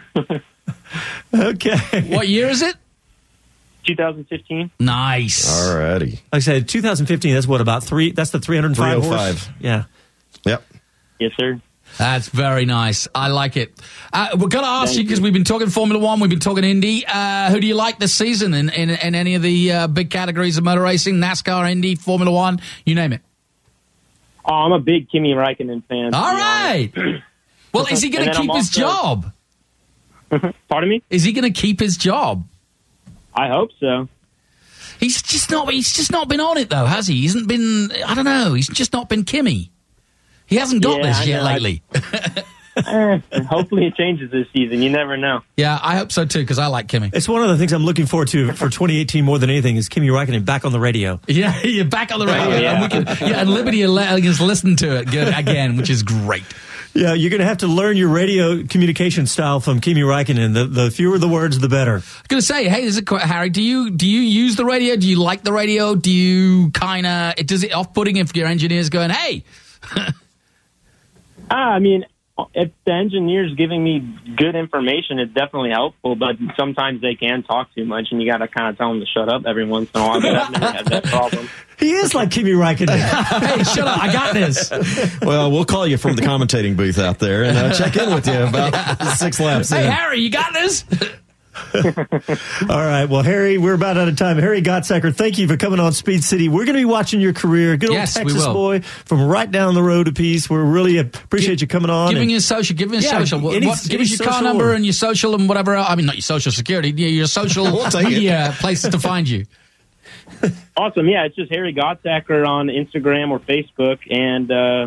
Okay. What year is it? two thousand fifteen. Nice. All righty. Like I said, two thousand fifteen, that's what, about three? That's the three hundred five three oh five. horse? Yeah. Yep. Yes, sir. That's very nice. I like it. Uh, we're going to ask Thank you, because you. we've been talking Formula One, we've been talking Indy. Uh, who do you like this season in, in, in any of the uh, big categories of motor racing? NASCAR, Indy, Formula One, you name it. Oh, I'm a big Kimi Räikkönen fan. to All be right. Well, is he going to And then keep I'm his also- job? honest. Pardon me? Is he going to keep his job? I hope so. He's just not. He's just not been on it though, has he? He hasn't been. I don't know. He's just not been Kimi. He hasn't got Yeah, this I yet know. lately. Eh, hopefully it changes this season. You never know. Yeah, I hope so too, because I like Kimi. It's one of the things I'm looking forward to for twenty eighteen more than anything is Kimi Räikkönen back on the radio. Yeah, you're back on the radio, Oh, yeah. and we can. Yeah, and Liberty is letting us listen to it good again, which is great. Yeah, you're going to have to learn your radio communication style from Kimi Räikkönen. The, the fewer the words, the better. I was going to say, hey, this is a, que- Harry. Do you do you use the radio? Do you like the radio? Do you kind of? Does it off-putting if your engineer's going, hey? Ah, I mean, if the engineer's giving me good information, it's definitely helpful, but sometimes they can talk too much, and you got to kind of tell them to shut up every once in a while. But I've never had that problem. He is like Kimi Räikkönen. Hey, shut up. I got this. Well, we'll call you from the commentating booth out there and uh, check in with you about six laps Hey, in. Harry, you got this? All right. Well, Harry, we're about out of time. Harry Gottsacker, thank you for coming on Speed City. We're going to be watching your career. Good old Yes, we Texas will. boy from right down the road a piece. We really appreciate you coming on. Giving and- your social, giving your Yeah, social. What, any- what, give any us your car social number or- and your social and whatever. else. I mean, not your social security, your your social We'll take it. media places to find you. Awesome. Yeah, it's just Harry Gottsacker on Instagram or Facebook, and uh,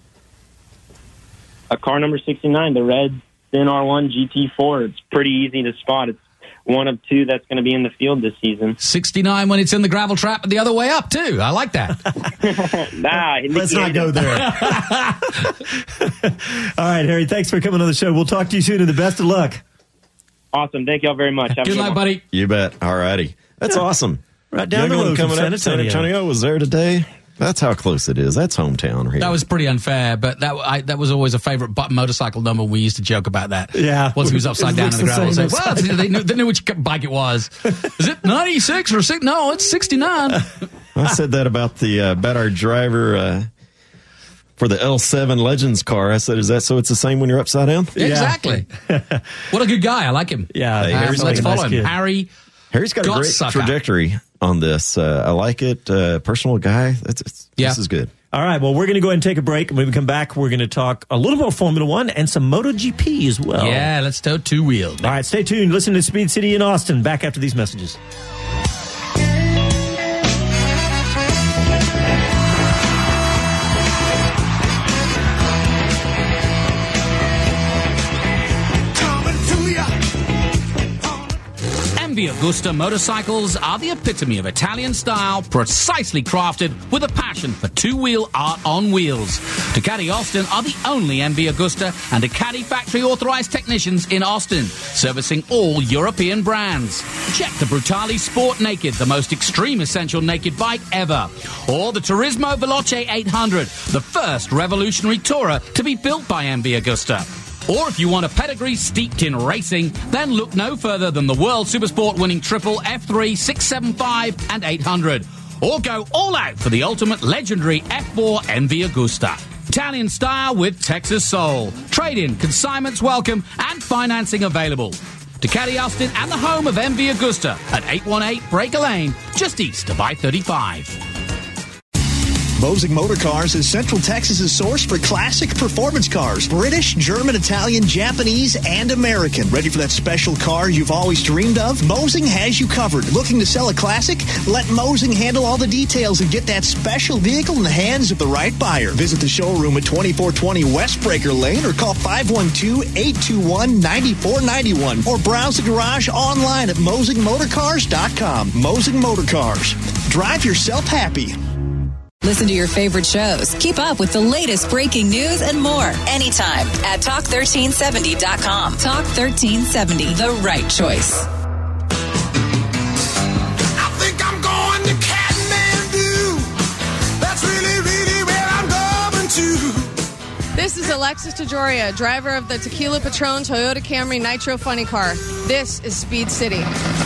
a car number sixty-nine, the red Sin R one G T four. It's pretty easy to spot. It's one of two that's going to be in the field this season. sixty-nine when it's in the gravel trap, and the other way up too. I like that. Nah, Let's not go there. All right, Harry, thanks for coming on the show. We'll talk to you soon, and the best of luck. Awesome. Thank you all very much. Have a Good good luck, one. buddy. You bet. All righty. That's awesome. Right down the Young one road from coming San up. San Antonio. Antonio was there today. That's how close it is. That's hometown here. That was pretty unfair, but that I, that was always a favorite bu- motorcycle number. We used to joke about that. Yeah. Once he was upside It down looks in the the gravel, same say, well, they knew, they knew which bike it was. Is it ninety-six or six? No, it's sixty-nine. I said that about the uh, about our driver uh, for the L seven Legends car. I said, is that so it's the same when you're upside down? Exactly. What a good guy. I like him. Yeah, Hey, Uh, Harry's so let's like a follow nice him. kid. Harry. Harry's got a great Gottsacker. trajectory on this. Uh, I like it. Uh, personal guy. It's, it's, Yeah. This is good. All right, well, we're going to go ahead and take a break. And when we come back, we're going to talk a little more Formula One and some MotoGP as well. Yeah, let's go two-wheeled. All right, stay tuned. Listen to Speed City in Austin. Back after these messages. M V Agusta motorcycles are the epitome of Italian style, precisely crafted with a passion for two-wheel art on wheels. Ducati Austin are the only M V Agusta and Ducati factory authorized technicians in Austin, servicing all European brands. Check the Brutale Sport Naked, the most extreme essential naked bike ever, or the Turismo Veloce eight hundred, the first revolutionary tourer to be built by M V Agusta. Or if you want a pedigree steeped in racing, then look no further than the World Supersport winning triple F three, six seventy-five and eight hundred. Or go all out for the ultimate legendary F four M V Agusta. Italian style with Texas soul. Trade-in, consignments welcome, and financing available. Ducati Austin and the home of M V Agusta at eight one eight Breaker Lane, just east of I thirty-five. Mosing Motor Cars is Central Texas's source for classic performance cars. British, German, Italian, Japanese, and American. Ready for that special car you've always dreamed of? Mosing has you covered. Looking to sell a classic? Let Mosing handle all the details and get that special vehicle in the hands of the right buyer. Visit the showroom at twenty-four twenty West Breaker Lane or call five one two, eight two one, nine four nine one or browse the garage online at mosing motor cars dot com. Mosing Motor Cars. Drive yourself happy. Listen to your favorite shows. Keep up with the latest breaking news and more anytime at talk thirteen seventy dot com. Talk thirteen seventy, the right choice. I think I'm going to Kathmandu. That's really, really where I'm going to. This is Alexis DeJoria, driver of the Tequila Patron Toyota Camry Nitro Funny Car. This is Speed City.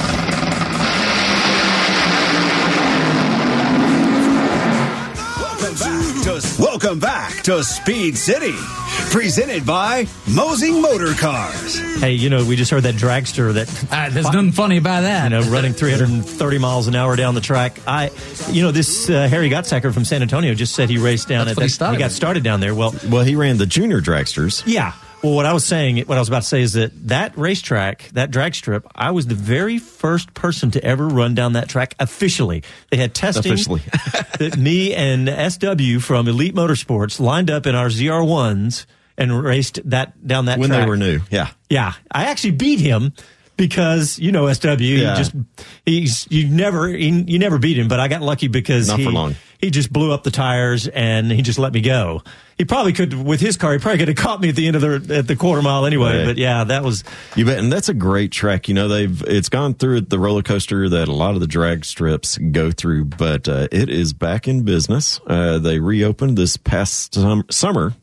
Welcome back to Speed City, presented by Mosing Motor Cars. Hey, you know, we just heard that dragster that... Uh, there's nothing funny about that. You know, running three hundred thirty miles an hour down the track. I, you know, this uh, Harry Gottsacker from San Antonio just said he raced down That's at what he that. started He got with. started down there. Well, Well, he ran the junior dragsters. yeah. Well, what I was saying, what I was about to say is that that racetrack, that drag strip, I was the very first person to ever run down that track officially. They had testing. Officially. that me and S W from Elite Motorsports lined up in our Z R ones and raced that down that When track. they were new. Yeah. Yeah, I actually beat him because you know S W. Yeah. He just he's you never he, you never beat him, but I got lucky because Not he for long. he just blew up the tires and he just let me go. He probably could with his car. He probably could have caught me at the end of the at the quarter mile anyway. Right. But yeah, that was You bet, and that's a great track. You know, they've it's gone through the roller coaster that a lot of the drag strips go through, but uh, it is back in business. Uh, they reopened this past sum- summer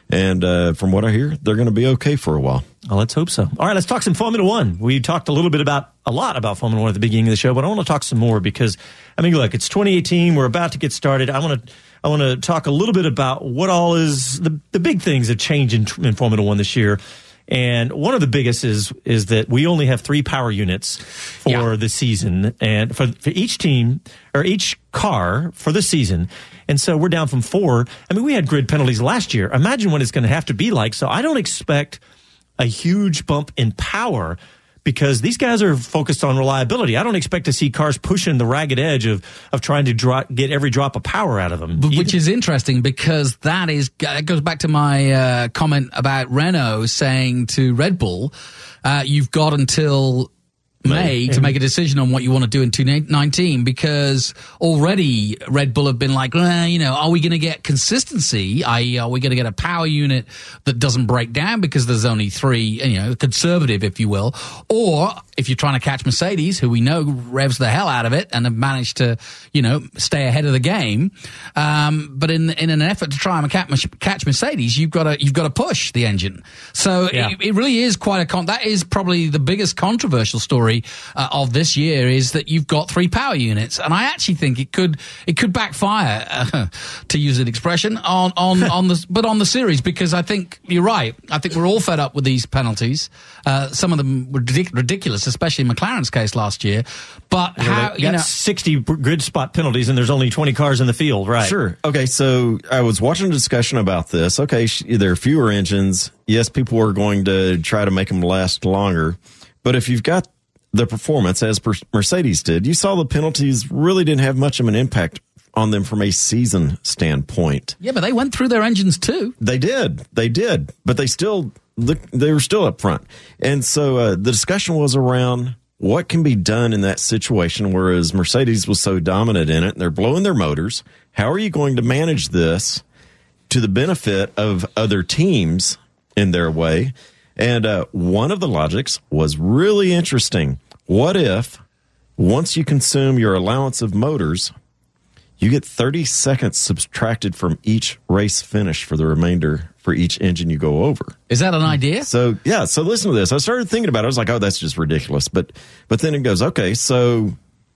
And uh, from what I hear, they're going to be okay for a while. Well, let's hope so. All right, let's talk some Formula One. We talked a little bit about, a lot about Formula One at the beginning of the show, but I want to talk some more because, I mean, look, it's twenty eighteen. We're about to get started. I want to I want to talk a little bit about what all is, the, the big things that change in, in Formula One this year. And one of the biggest is is that we only have three power units for yeah. the season, and for, for each team or each car for the season. And so we're down from four. I mean, we had grid penalties last year. Imagine what it's going to have to be like. So I don't expect a huge bump in power because these guys are focused on reliability. I don't expect to see cars pushing the ragged edge of, of trying to drop, get every drop of power out of them. Which Either. is interesting because that is it goes back to my uh, comment about Renault saying to Red Bull, uh, you've got until May to make a decision on what you want to do in twenty nineteen because already Red Bull have been like, well, you know, are we going to get consistency? that is, are we going to get a power unit that doesn't break down because there's only three, you know, conservative, if you will? Or if you're trying to catch Mercedes, who we know revs the hell out of it and have managed to, you know, stay ahead of the game. Um, but in in an effort to try and catch Mercedes, you've got to you've got to push the engine. So yeah. it, it really is quite a con. That is probably the biggest controversial story Uh, of this year is that you've got three power units, and I actually think it could it could backfire, uh, to use an expression, on on on the but on the series because I think you're right. I think we're all fed up with these penalties. Uh, some of them were ridic- ridiculous, especially in McLaren's case last year. But yeah, how you know sixty grid spot penalties, and there's only twenty cars in the field, right? Sure. Okay, so I was watching a discussion about this. Okay, there are fewer engines. Yes, people are going to try to make them last longer, but if you've got the performance as per Mercedes did, you saw the penalties really didn't have much of an impact on them from a season standpoint. Yeah, but they went through their engines too. They did. They did. But they still, they were still up front. And so uh, the discussion was around what can be done in that situation, whereas Mercedes was so dominant in it and they're blowing their motors. How are you going to manage this to the benefit of other teams in their way? And uh, one of the logics was really interesting. What if, once you consume your allowance of motors, you get thirty seconds subtracted from each race finish for the remainder for each engine you go over? Is that an idea? So, yeah. So listen to this. I started thinking about it. I was like, oh, that's just ridiculous. But, but then it goes, okay, so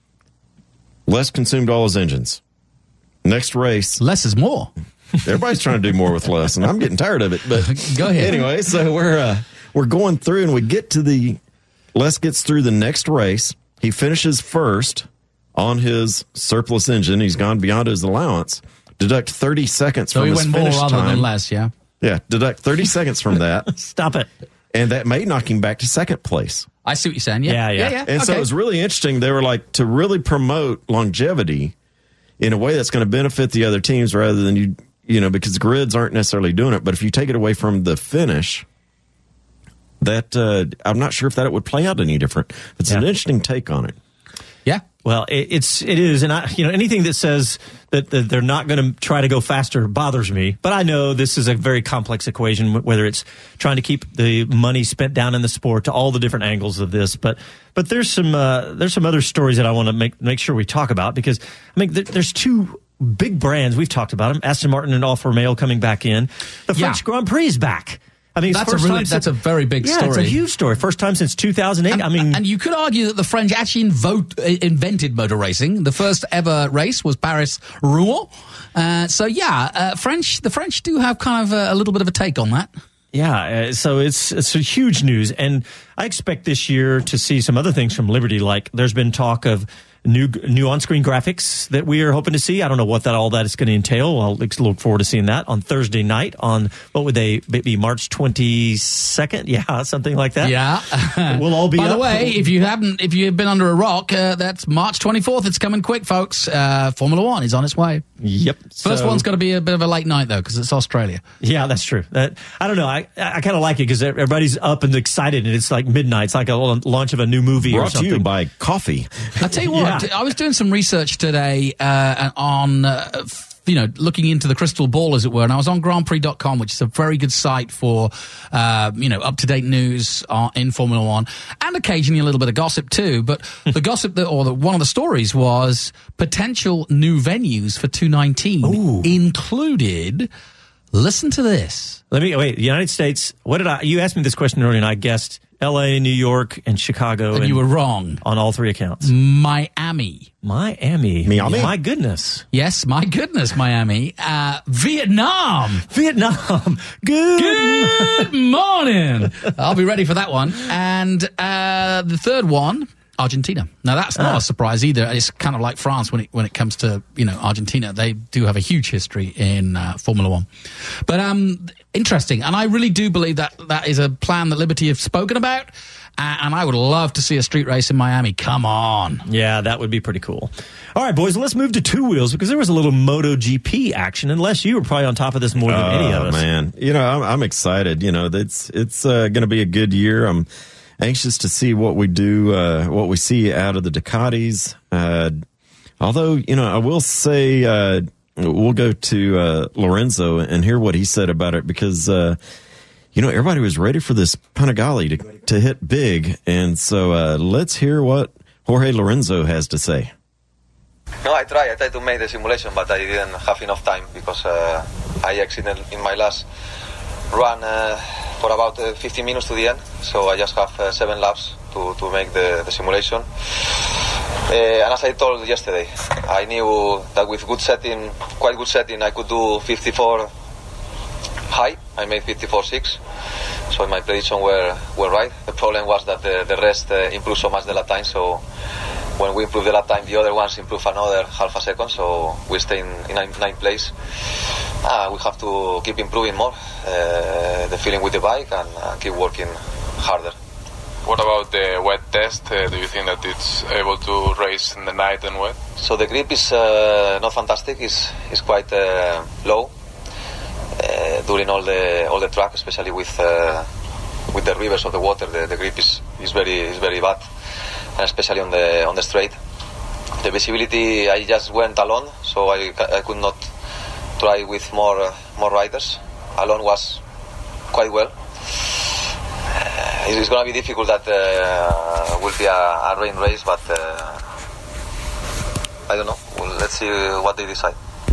less consumed all his engines. Next race. Less is more. Everybody's trying to do more with less, and I'm getting tired of it. But go ahead. Anyway, so we're uh, we're going through, and we get to the Les gets through the next race. He finishes first on his surplus engine. He's gone beyond his allowance. Deduct thirty seconds so from he his went finish more rather time. than less, yeah. Yeah, deduct thirty seconds from that. Stop it. And that may knock him back to second place. I see what you're saying. Yeah, yeah, yeah. yeah, yeah. And okay. so it was really interesting. They were like, to really promote longevity in a way that's going to benefit the other teams rather than you. You know, because grids aren't necessarily doing it, but if you take it away from the finish, that uh, I'm not sure if that it would play out any different. It's yeah. an interesting take on it. Yeah. Well, it, it's it is, and I, you know, anything that says that, that they're not going to try to go faster bothers me. But I know this is a very complex equation, whether it's trying to keep the money spent down in the sport to all the different angles of this. But but there's some uh, there's some other stories that I want to make make sure we talk about because I mean there, there's two big brands. We've talked about them. Aston Martin and Alfa Romeo coming back in. The French yeah. Grand Prix is back. I mean, that's a really, that's since, a very big yeah, story. It's a huge story. First time since two thousand eight. And, I mean, and you could argue that the French actually invote, invented motor racing. The first ever race was Paris-Rouen. Uh, so yeah, uh, French. The French do have kind of a, a little bit of a take on that. Yeah, uh, so it's it's a huge news, and I expect this year to see some other things from Liberty. Like there's been talk of new new on-screen graphics that we are hoping to see. I don't know what that all that is going to entail. I'll look forward to seeing that on Thursday night on, what would they be, March twenty-second? Yeah, something like that. Yeah. We'll all be By up. the way, if you haven't, if you've been under a rock, uh, that's March twenty-fourth. It's coming quick, folks. Uh, Formula One is on its way. Yep. First so, one's got to be a bit of a late night, though, because it's Australia. Yeah, that's true. That, I don't know. I, I kind of like it because everybody's up and excited, and it's like midnight. It's like a launch of a new movie Brought or something. to you by coffee. I'll tell you what, yeah. I was doing some research today uh, on, uh, you know, looking into the crystal ball, as it were, and I was on Grand Prix dot com, which is a very good site for, uh, you know, up-to-date news uh, in Formula One, and occasionally a little bit of gossip too. But the gossip, that, or the, one of the stories was potential new venues for two nineteen, Ooh. included Listen to this. Let me wait. The United States. What did I? You asked me this question earlier, and I guessed L A, New York, and Chicago. And, and you were wrong on all three accounts. Miami. Miami. Miami. My goodness. Yes, my goodness, Miami. Uh, Vietnam. Vietnam. Good. Good morning. I'll be ready for that one. And uh, the third one. Argentina. Now that's not ah. a surprise either. It's kind of like France when it when it comes to you know Argentina. They do have a huge history in uh, Formula One, but um, interesting. And I really do believe that that is a plan that Liberty have spoken about. Uh, and I would love to see a street race in Miami. Come on. Yeah, that would be pretty cool. All right, boys, let's move to two wheels because there was a little MotoGP action. Unless you were probably on top of this more than oh, any of us. Man, you know I'm, I'm excited. You know it's it's uh, going to be a good year. I'm anxious to see what we do, uh, what we see out of the Ducatis. Uh, although, you know, I will say uh, we'll go to uh, Lorenzo and hear what he said about it because, uh, you know, everybody was ready for this Panigale to, to hit big. And so uh, let's hear what Jorge Lorenzo has to say. No, I tried. I tried to make the simulation, but I didn't have enough time because uh, I exited in my last run uh, for about uh, fifteen minutes to the end, so I just have uh, seven laps to, to make the, the simulation. Uh, and as I told yesterday, I knew that with good setting, quite good setting, I could do fifty-four high. I made fifty-four six, so my prediction were, were right. The problem was that the, the rest uh, improved so much the lap time, so when we improve the lap time, the other ones improve another half a second, so we stay in, in ninth, ninth place. Uh, we have to keep improving more uh, the feeling with the bike and uh, keep working harder. What about the wet test? Uh, do you think that it's able to race in the night and wet? So the grip is uh, not fantastic. It's, it's quite uh, low uh, during all the all the track, especially with uh, with the rivers of the water. The, the grip is, is very is very bad, and especially on the on the straight. The visibility, I just went alone, so I, I could not try with more uh, more riders. Alone was quite well. Uh, it's going to be difficult. That uh, will be a, a rain race, but uh, I don't know. Well, let's see what they decide.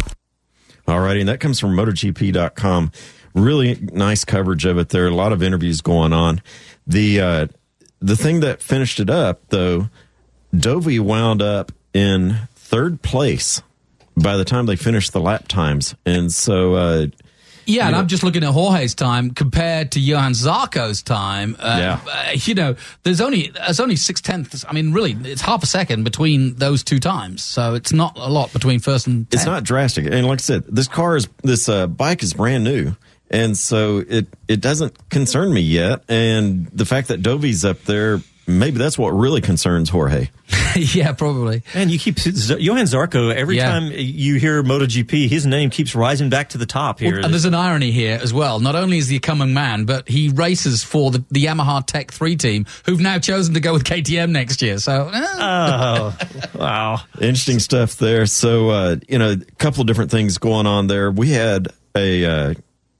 All righty, and that comes from MotoGP dot com. Really nice coverage of it there. A lot of interviews going on. The uh, the thing that finished it up, though, Dovi wound up in third place by the time they finished the lap times. And so... Uh, yeah, and know, I'm just looking at Jorge's time compared to Johan Zarco's time. Uh, yeah. Uh, you know, there's only there's only six tenths. I mean, really, it's half a second between those two times. So it's not a lot between first and tenth. It's not drastic. And like I said, this car is, this uh, bike is brand new. And so it, it doesn't concern me yet. And the fact that Dovi's up there, maybe that's what really concerns Jorge. Yeah, probably. And you keep Johan Zarco, every yeah. time you hear MotoGP, his name keeps rising back to the top here. Well, and there's an irony here as well. Not only is he a coming man, but he races for the, the Yamaha Tech three team, who've now chosen to go with K T M next year. So, eh. oh, wow. Interesting stuff there. So, uh, you know, a couple of different things going on there. We had a, uh,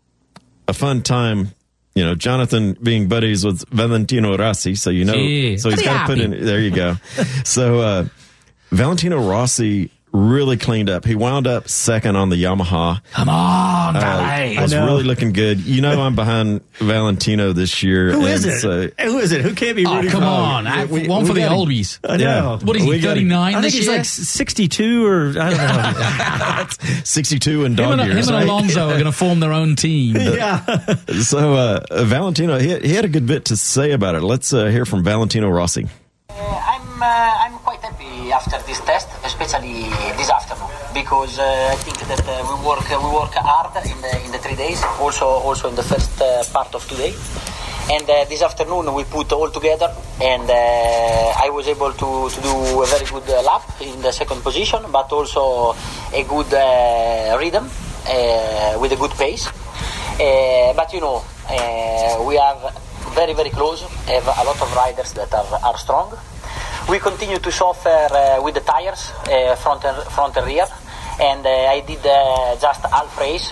a fun time. You know, Jonathan being buddies with Valentino Rossi, so you know, Gee, so he's got to put in, there you go. So, uh, Valentino Rossi really cleaned up. He wound up second on the Yamaha. Come on, uh, was really looking good. You know, I'm behind Valentino this year. Who is it? So, Who is it? Who can't be oh, rooting come for? on. I, we, one we for the oldies. I know. Yeah. What is he, thirty-nine I think this he's year? like sixty-two or, I don't know. sixty-two and dog him and, years. Him right? and Alonso are going to form their own team. Yeah. So, uh, Valentino, he, he had a good bit to say about it. Let's uh, hear from Valentino Rossi. Uh, I'm, uh, I'm quite happy after this test, especially this afternoon, because uh, I think that uh, we work uh, we work hard in the in the three days, also also in the first uh, part of today, and uh, this afternoon we put all together, and uh, I was able to, to do a very good uh, lap in the second position, but also a good uh, rhythm uh, with a good pace. Uh, but you know, uh, we are very very close. Have a lot of riders that are are strong. We continue to suffer uh, with the tires, uh, front and front and rear, and uh, I did uh, just half race.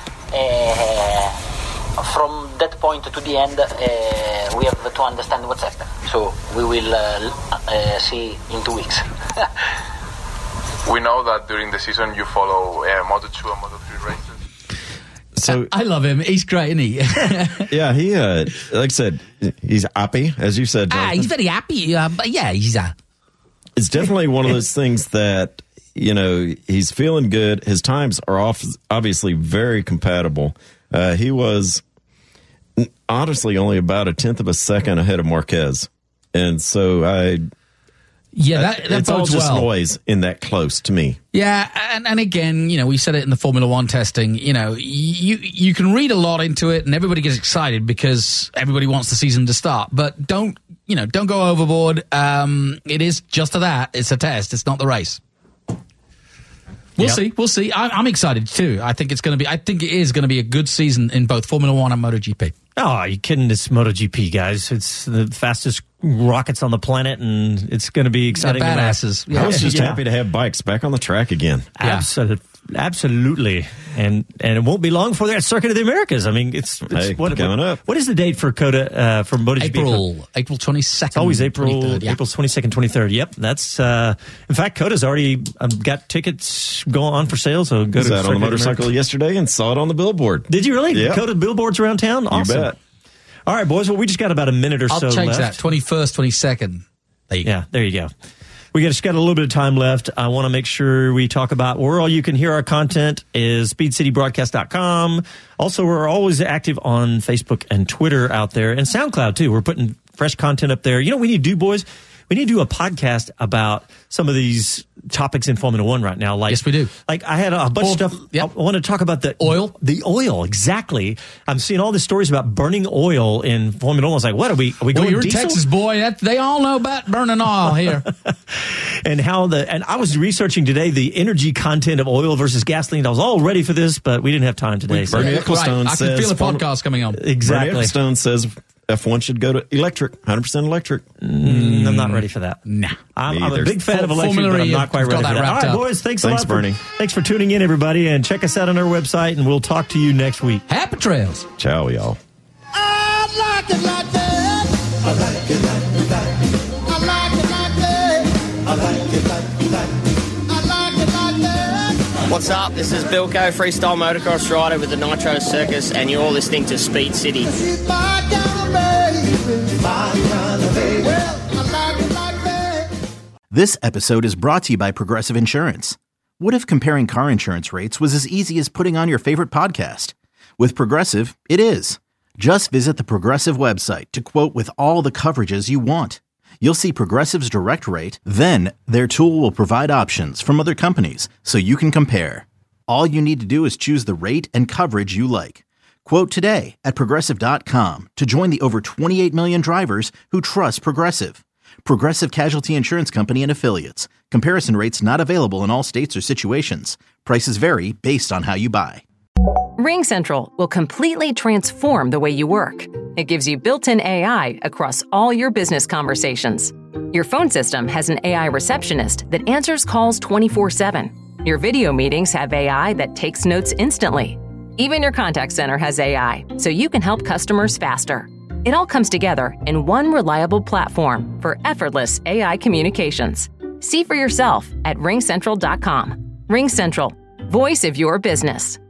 Uh, from that point to the end, uh, we have to understand what's happened. So we will uh, uh, see in two weeks. We know that during the season you follow uh, Moto two and Moto three races. So I love him. He's great, isn't he? yeah, he uh, like I said, he's happy, as you said. ah, Jonathan. he's very happy. Uh, but yeah, he's uh, It's definitely one of those things that, you know, he's feeling good. His times are off, obviously very compatible. Uh, he was honestly only about a tenth of a second ahead of Marquez. And so I, yeah, that, that it's all bodes just well. noise in that close to me. Yeah, and, and again, you know, we said it in the Formula One testing, you know, you you can read a lot into it and everybody gets excited because everybody wants the season to start. But don't, you know, don't go overboard. Um, it is just a that. It's a test. It's not the race. We'll Yep. see. We'll see. I, I'm excited too. I think it's going to be, I think it is going to be a good season in both Formula One and MotoGP. Oh, are you kidding? It's MotoGP, guys. It's the fastest rockets on the planet, and it's going to be exciting. They're badasses. I was just Yeah. happy to have bikes back on the track again. Absolutely. Absolutely. And and it won't be long before they're at Circuit of the Americas. I mean, it's, it's Hey, what, coming what, up. What is the date for COTA, uh, for MotoGP? April, April twenty-second. It's always April, twenty-third, yeah. April twenty-second, twenty-third. Yep. That's, uh, in fact, COTA's already um, got tickets going on for sale. So go I was to out on the Circuit of motorcycle Americas. yesterday and saw it on the billboard. Did you really? Yeah. COTA billboards around town? Awesome. You bet. All right, boys. Well, we just got about a minute or I'll so change left. that. twenty-first, twenty-second. There you go. Yeah, there you go. We just got a little bit of time left. I want to make sure we talk about where all you can hear our content is speed city broadcast dot com. Also, we're always active on Facebook and Twitter out there, and SoundCloud too. We're putting fresh content up there. You know what we need to do, boys? We need to do a podcast about some of these topics in Formula One right now. Like, Yes, we do. Like I had a bunch Well, of stuff. yep. I want to talk about the Oil? The oil, exactly. I'm seeing all the stories about burning oil in Formula One. I was like, what are we? Are we Well, going you're a diesel? Texas boy. That, they all know about burning oil here. And how the and I was researching today the energy content of oil versus gasoline. I was all ready for this, but we didn't have time today. So. Bernie Right, Ecclestone I can says feel a Form- podcast coming on. Exactly. Bernie Ecclestone says F one should go to electric, one hundred percent electric. Mm, I'm not ready for that. Nah. I'm, Me I'm a either. big fan of electric, Formula but I'm E, not quite you've ready got for that that. All wrapped right, up. boys, thanks, Thanks, a lot. Bernie. For, thanks for tuning in, everybody, and check us out on our website, and we'll talk to you next week. Happy trails. Ciao, y'all. I like it like that. I like it like that. I like it like that. I like it like that. I like it like that. What's up? This is Bilko, freestyle motocross rider with the Nitro Circus, and you're listening to Speed City. She's my kind of baby. My kind of baby. Well, I like it like that. This episode is brought to you by Progressive Insurance. What if comparing car insurance rates was as easy as putting on your favorite podcast? With Progressive, it is. Just visit the Progressive website to quote with all the coverages you want. You'll see Progressive's direct rate, then their tool will provide options from other companies so you can compare. All you need to do is choose the rate and coverage you like. Quote today at progressive dot com to join the over twenty-eight million drivers who trust Progressive. Progressive Casualty Insurance Company and Affiliates. Comparison rates not available in all states or situations. Prices vary based on how you buy. RingCentral will completely transform the way you work. It gives you built-in A I across all your business conversations. Your phone system has an A I receptionist that answers calls twenty-four seven. Your video meetings have A I that takes notes instantly. Even your contact center has A I, so you can help customers faster. It all comes together in one reliable platform for effortless A I communications. See for yourself at ring central dot com. RingCentral, voice of your business.